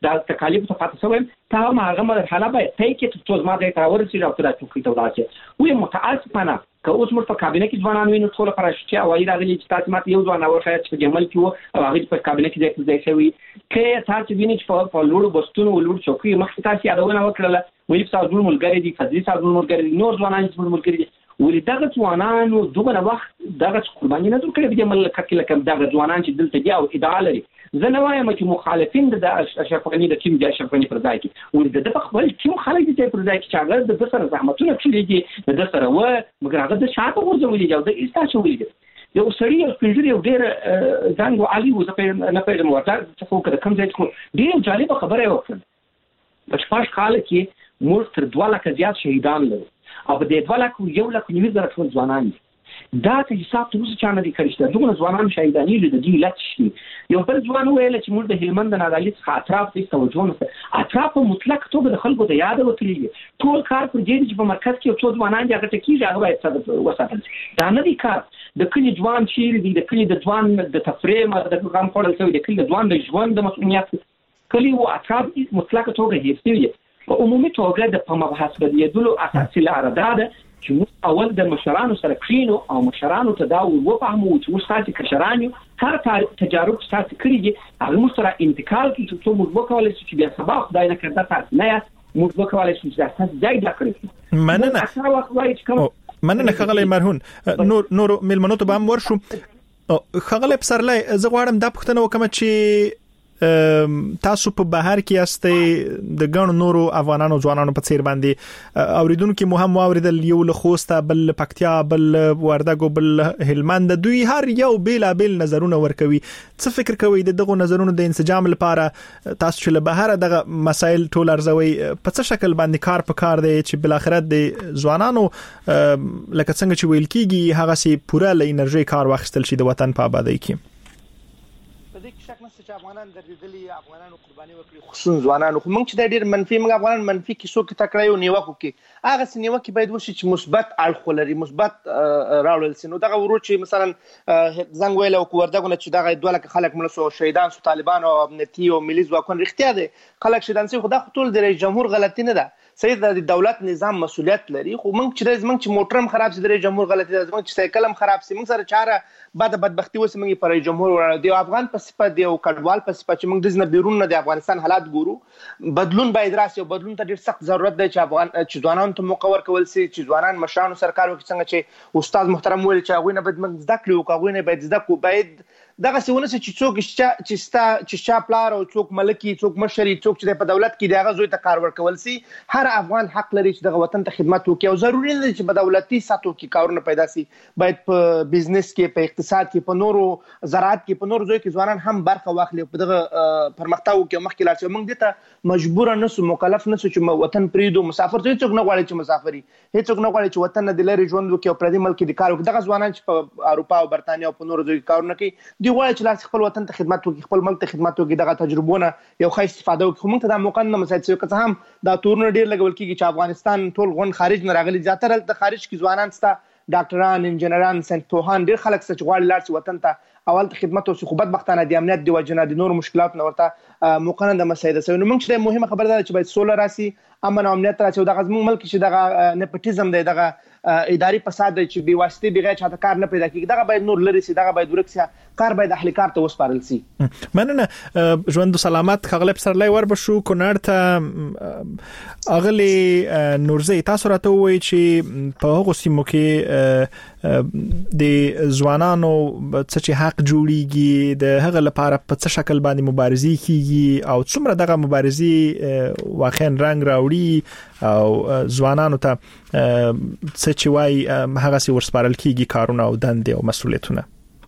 دا تکالیف ته پاتې شوم ته ما هغه مرحله به ته کې ټول ما د تاورسي راځي راځي ته ولاچې وې متاسفانه که اوس موږ په کابینه کې ځوانان وینو ټول پراشتیا وایي راغلي چې تاسو ماته یو ځوان اورخه چې جمل کې او هغه په کابینه کې ځای شوی کې تاسو وینئ چې په لوړو بستونو لوړ چوکۍ مخ تاسو یادونه وکړه ویل تاسو ټول ملګری دي فضلي تاسو ملګری نور ځوانان چې ملګری دي ولې دغه ځوانانو دغه وخت دغه قرباني نه کړې د جمل کله کوم دغه ځوانان چې دلته دی او ادعا لري زه نه وایم چې مخالفین د اشرف غنی د ټیم د اشرف غنی پر ځای کې ولې د خپل ټیم خلک دي پر ځای کې چې هغه د سره زحمتونه کړی د سره و مګر هغه د شاته ورځولې او د ایستا شوې یو سړی او سپینځري یو ډېر ځانګو علي و زه نه پیژنم ورته څه خو کوم ځای کې ډېر جالب خبره وکړه په شپږ کال کې موږ تر 2 لک زیات شهیدان لرو او په دې 2 لک یو لک نیو زره ټول ځوانان دي دا ته حساب ته اوس چانه دي کړی دغه ځوانان شهیدانی دي د دې لات شي یو بل ځوان ویل چې موږ د هلمند د نادالي څخه اطراف ته توجه نه اطراف مطلق توګه د خلکو د یاد وکړي ټول کار پر دې چې په مرکز کې څو ځوانان دي هغه ټکی هغه باید وساتل دا نه دي کار د کلی ځوان شي د کلی د ځوان د تفریم د غم خورل شوی د کلی د ځوان د ژوند د مسؤلیت کلی او اطراف مطلق توګه هیڅ په عمومي توګه د په مبحث بدلیدلو اساسي لار ده چې موږ اول د مشرانو سره کښینو او مشرانو ته دا وفهمو چې موږ تاسو کشرانو هر تجارب تاسو کړی دي هغه موږ سره انتقال کیږي چې موږ وکولای شو چې بیا سبا خدای نه کړه تاسو نه موږ وکولای شو چې تاسو ځای دا کړی مننه اکثر وخت وایي چې مننه خغلی مرهون نور ملمنو ته بام ورشو خغلی پسرلای زه غواړم دا پوښتنه وکم چې تاسو په بهر کې یاستئ د ګڼو نورو افغانانو ځوانانو په څیر باندې اوریدونکو مو هم واوریدل یو له خوسته بل پکتیا بل وردګو بل هلمند دوی هر یو بیل نظرونه ورکوي څه فکر کوي دغه نظرونو د انسجام لپاره تاسو چې له بهر دغه مسایل ټول ارزوي په څه شکل باندې کار په کار دی چې بل اخرت د ځوانانو لکه څنګه چې ویل کیږي هغه سي پوره ل انرژي کار واخیستل شي د وطن په آبادی کې افغانان درېدلي افغانانو قرباني وکړي خصوصا ځوانانو خو موږ چې د ډېر منفي موږ افغانان منفي کیسو کې تکړه یو نیوکو کې هغه سنیوکه باید وشي چې مثبت اړخ لري مثبت راوړل سي نو دغه ورو چې مثلا زنګ ویل او وردګونه چې دغه 2 لک خلک ملسو شهیدان سو طالبان او امنیتي او ملي ځواکونه رښتیا دي خلک شهیدان سي خو دا ټول د رئیس جمهور غلطي نه ده سید د دولت نظام مسؤلیت لري خو موږ چې موټرم خراب سي د رئیس جمهور غلطي ده موږ چې سایکلم خراب سي موږ سره چاره بعد بدبختی وس موږ پر رئیس جمهور ور دی افغان په صفت دی او کډوال په صفت چې موږ د نه بیرون نه د افغانستان حالات ګورو بدلون باید راسي او بدلون ته ډیر سخت ضرورت دی چې افغان چې ځوانان ته موقع ورکول سي چې ځوانان مشرانو سرکار وکړي څنګه چې استاد محترم ویل چې هغه نه باید موږ زده کړو هغه نه باید زده کو باید دغه سونه چې څوک چې شا پلار او څوک ملکی څوک مشري څوک چې په دولت کې دغه زوی ته کار ورکول سي هر افغان حق لري چې دغه وطن ته خدمت وکړي او ضروري نه چې په دولتي ساتو کې کارونه پیدا سي باید په بزنس کې په اقتصاد کې په نورو زراعت کې په نورو ځای کې ځوانان هم برخه واخلي په دغه پرمختګ کې مخکې لاړ شي موږ دته مجبور نه سو مکلف نه سو چې وطن پریدو مسافر څوک نه غواړي چې مسافري هیڅوک نه غواړي چې وطن نه د لری ژوند وکړي او پردي ملک کې د کار وکړي دغه ځوانان چې په اروپا او برتانیا او په نورو ځای کې کارونه کوي دی غواړي چې لاس خپل وطن ته خدمت وکړي خپل ملک ته خدمت وکړي دغه تجربونه یو ښه استفاده وکړي موږ ته د موقع نه مسایل څه که هم دا تورونه ډیر لګول کیږي چې افغانستان ټول غون خارج نه راغلي زیاتره د خارج کې ځوانان ستا ډاکټران انجنیران سنټوهان ډیر خلک چې غواړي لاړ شي وطن ته اول خدمت او خدمت بختانه د امنیت دی وجنه د نور مشکلات نه ورته موقع نه مسایل سوي نو موږ چې مهمه خبره ده چې باید سوله راسي امن او امنیت راسي دغه زموږ ملک چې دغه نپټیزم دی دغه اداري فساد چې بي واسطه بغیر چاته کار نه پیدا کیږي دغه باید نور لري سي دغه باید ورکسي کار باید اهل کار ته وسپارل سي مننه ژوند سلامت خغلب سرلای ور بشو کونړ ته اغلی نورزي تاسو راته وایي چې په هغه سیمو کې د ځوانانو چې حق جوړیږي د هغه لپاره په څه شکل باندې مبارزي کیږي او څومره دغه مبارزي واقعا رنگ راوړي او ځوانانو ته څه چې وایي هغه سي ورسپارل کیږي کارونه او دندې او مسؤلیتونه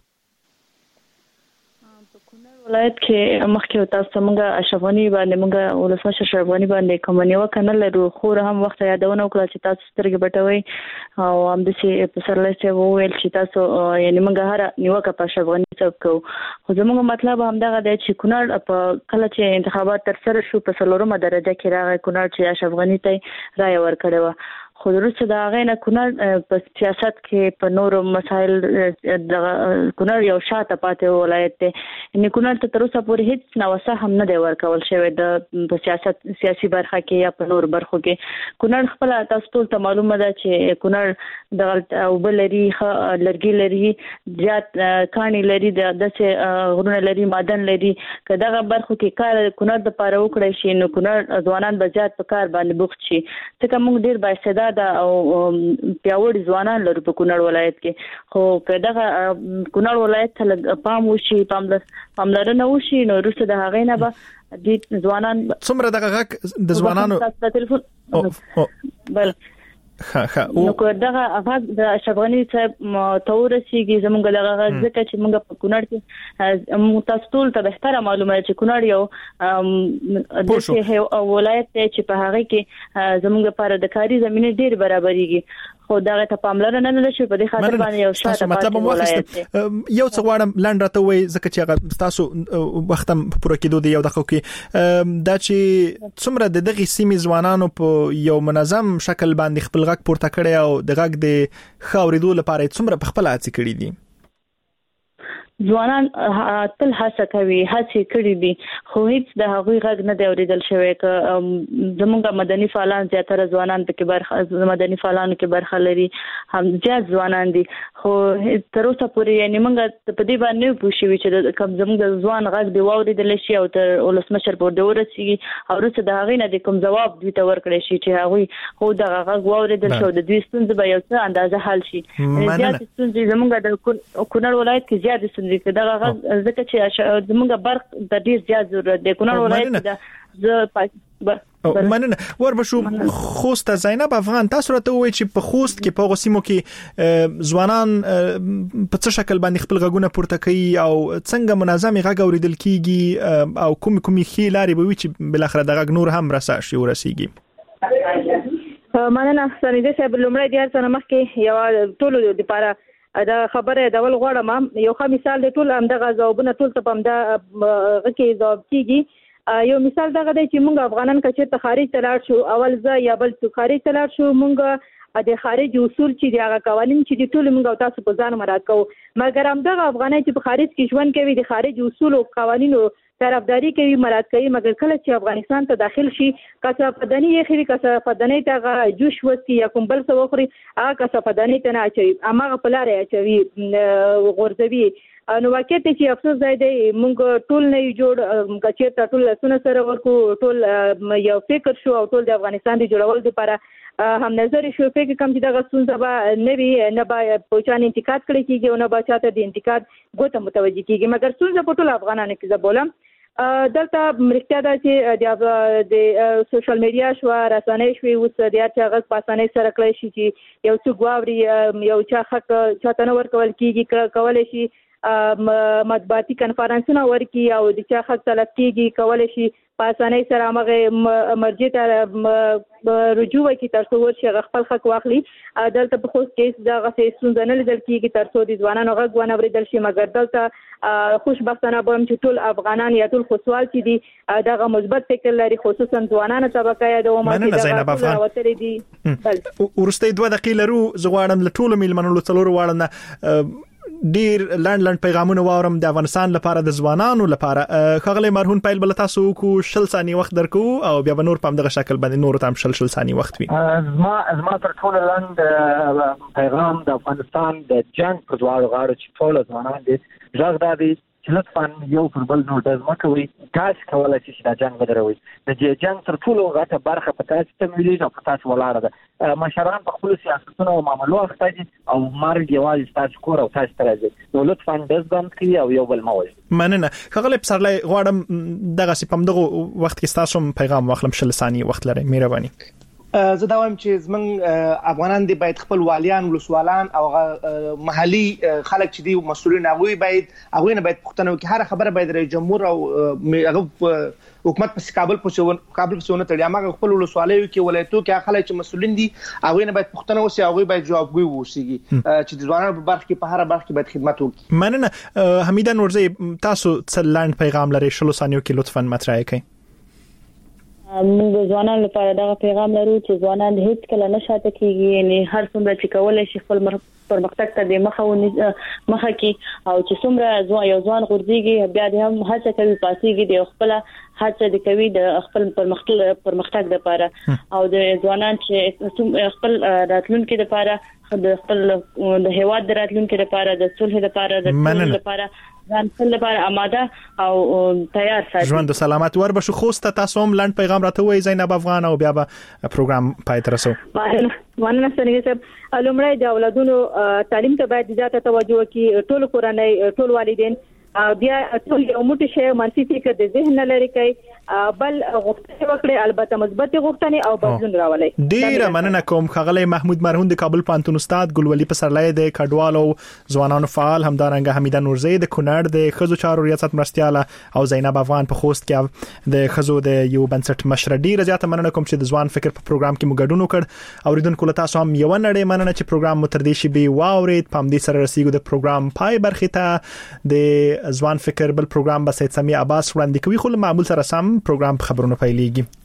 ولایت کې مخکې تاسو څنګه اشغانی باندې موږ ولسمشر شغانی باندې کومنیو کنه لرو خو هم وخت یادونه وکړه چې تاسو سترګې بټوي او هم د سي په سرلای څه وویل چې تاسو یعنی موږ هر نیوکه په شغانی څوک کو خو زموږ مطلب هم دغه دی چې کونړ په کله چې انتخابات تر سره شو په 4مه درجه کې راغی کونړ چې اشغانی ته رائے ورکړه خو وروسته د هغه نه کونړ په سیاست کې په نورو مسایل د کونړ یو شاته پاتې ولایت دی. ان کونړ ته تر اوسه پورې هیڅ نوسه هم نه دی ورکول شوی د سیاسي برخه کې یا په نور برخو کې. کونړ خپل تاسو ټول ته معلومه ده چې کونړ د وبلري لرګي لري زیات کاني لري د غرونه لري معدن لري. کداغه برخو کې کار کونړ د پاره وکړي شي نو کونړ ځوانان به زیات په کار باندې بوخت شي. ځکه موږ ډیر بااستعداد او پیاوړي ځوانان لرو په کونړ ولایت کې. خو کداغه کونړ ولایت ته پام وشي پاملرنه وشي نو وروسته د هغې نه به د ځوانان څومره دغه د ځوانانو بل نو دغه غږ د شبغنی صاحب تورسیږي زمونږ دغه غږ ځکه چې موږ په کونړ کې تاسو ټول ته بهتره معلومه چې کونړ یو د ولایت چې په هغه کې زمونږ لپاره د کاري زمينه ډیر برابرېږي. خو دغه ته پاملرنه نه لشي په دې خاطر باندې یو شاته مطلب ولایت یو څه غواړم لاند راته وای ځکه چې تاسو وخت هم پوره کېدو دی یو دغه کې دا چې څومره د دغه سیمې ځوانانو په یو منظم شکل باندې خپل غږ پورته کړي او د غږ د خاورېدو لپاره څومره په خپل هڅه کړې دي. ځوانان تل هڅه کوي هڅه کړې دي خو هیڅ د هغوی غږ نه دی اورېدل شوی. ک زمونږ مدني فعالان زیاتره ځوانان په کې برخه مدني فعالانو کې برخه لري هم زیات ځوانان دي. خو تر اوسه پورې یعنی موږ په دې باندې پوښیږو چې کوم زمونږ ځوان غږ دی واورېدل شي او تر ولسمشر پورې ورسیږي او وروسته د هغې نه د کوم ځواب دوی ته ورکړي شي چې هغوی خو د غږ واورېدل شي او د دوی ستونزې به یو څه اندازه حل شي. زیات ستونزې زمونږ د کونړ ولایت کې زیات ستونزې دغه غږ ځکه چې زمونږ برق د ډیر زیات ضرورت دی. کونړ ولایت د مننه وربشو خوست زینب افغان تاسو راته وایي چې په خوست کې په غوسیمو کې ځوانان په څه شکل باندې خپل غږونه پورته کوي او څنګه منظم غږ اوریدل کیږي او کومي خې لارې به وي چې بل اخر د غږ نور هم ورسیږي. مننه سنیده صاحب لومړی د ارڅنه مخکې یو ټولو د لپاره دا خبره د ول غوړم یو ښه مثال د ټول همدغه ځوابونه ټول ته پم دا غکه ځواب کیږي. یو مثال دغه دی چې موږ افغانان کچې ته خارج ته لاړ شو اول ځای یا بل څه خارج ته لاړ شو موږ د خارج اصول چې د هغه قوانين چې د ټول موږ تاسو په ځان مراعات کوو مګر همدغه افغانای چې په خارج کې ژوند کوي د خارج اصول او قوانینو طرفداري کوي مراعات کوي مګر کله چې افغانستان ته داخل شي کثافدنی یې خري کثافدنی ته جوش وستي یا کوم بل څه وخوري هغه کثافدنی ته نه اچي امغه په لارې اچوي غورځوي. نو واقعیت چې افسوس ځای دی موږ ټول نه جوړ کچې ته ټول لسونه سره ورکو ټول یو فکر شو او ټول د افغانستان د جوړول لپاره هم نظر شو فکر کوم چې دغه ستونزه به نه وي نه به پوچان انتقاد کړی کیږي او نه به چاته د انتقاد ګوته متوجي کیږي مګر ستونزه په ټول افغانانو کې زبولم دلته مرکه دا چې د سوشل میډیا شو رسنۍ شو اوس د هغه پاسانه سره کړی شي چې یو څو غواړي یو چا حق چاته نه ورکول کیږي کولای شي مطبوعاتي کنفرانسونه ورکي او د چا حق طلب کیږي کولای شي پاسانه سره هغه مرجع ته رجوع وکړي تر څو ورشي خپل حق واخلي. دلته په خصوص کې دا غسه ستونزه نه لیدل کیږي تر څو د ځوانانو غږ ونه اوریدل شي مګر دلته خوشبختانه به چې ټول افغانان یا ټول خصوصال چې دي دغه مثبت فکر لري خصوصا ځوانانو طبقه یا د عمر وتري دي. ورسته 2 دقیقې لرو زغواړم له ټولو میلمنو څلور واړنه ډیر لاند پیغامونه واورم د افغانستان لپاره د ځوانانو لپاره خغلی مرهون پیل بل تاسو کو 60 ثانیه وخت درکو او بیا به نور په دغه شکل باندې نور تام 60 ثانیه وخت وي. زما تر ټولو لاند پیغام د افغانستان د جنگ په دواړو غاړو چې ټول ځوانان دي ځګ دا دي چې لطفا یو پر بل نو د ځمکوي تاسو کولای شئ چې دا جنگ بدروي د جنگ تر ټولو غټه برخه په تاسو ته ملي او په تاسو ولاړه ده. مشران په خپل سیاستونو او معاملو اخته دي او مرګ یوازې تاسو کور او تاسو ته راځي نو لطفا دزبم کړئ او یو بل موي. مننه خغلی پسرلای غواړم دغه سپم دغه وخت کې تاسو پیغام واخلم 60 ثانیه وخت لري مهرباني. زه دا وایم چې زمنګ افغانان دی باید خپل والیان ولسوالان او محلي خلک چې دی مسؤلین هغه باید نه باید پښتنو کې هر خبره باید رئیس جمهور او هغه حکومت په کابل په څونه تړي هغه خپل ولسوالۍ کې ولایتو کې خلک چې مسؤلین دي هغه نه باید پښتنو اوسي هغه باید جوابګوي ووسیږي چې د ځوانانو په برخه کې په هر برخه کې باید خدمت وکړي. مننه حمیده نورزی تاسو څه لاند پیغام لري 60 ثانیو کې لطفا مطرح کړئ. موږ ځوانانو لپاره دا پیغام لرو چې ځوانان هیڅ کله نشاته کیږي، یعنی هر څومره چې کولای شي خپل پرمختګ ته د مخه کی او چې څومره یو ځوان غورځيږي بیا د هم هڅه کوي پاسيږي د خپل هڅه د کوي د خپل پرمختګ لپاره او د ځوانان چې خپل راتلونکي لپاره د خپل د هیواد د راتلونکي لپاره د صلح لپاره د ټول لپاره ځان خپل لپاره آماده او تیار ساتي. ژوند سلامت ور بشو خوسته تاسو هم لاند پیغام راته وای زینب افغان او بیا به پروګرام پای تر رسو. مننه سنګي صاحب. لومړی د اولادونو تعلیم ته باید زیاته توجه وکړي، ټول کورنۍ ټول والدین بیا ټول یو موټی شی منفي فکر د ذهن نه لري کوي، بل غوښتنه وکړي البته مثبت غوښتنې او بدلون راولي. ډیر مننه کوم خغلی محمود مرهون د کابل پانتون استاد، ګلولي پسرلی د کډوالو ځوانانو فعال، همدارنګه حمیده نورزی د کونړ د خزو چارو ریاست مرستياله او زینب افغان په خوست کې د خزو د یو بنسټ مشر. ډیر زیاته مننه کوم چې د ځوان فکر په پروګرام کې مو ګډون وکړ. اوریدونکو له تاسو هم یو نړۍ مننه چې پروګرام مو تر دې شي به واورید. پام دې سره رسیدو د پروګرام پای برخه ته د ځوان فکر بل پروګرام به سید سمی عباس وړاندې کوي، خو معمول سره سم پروګرام خبرونه پیلېږي.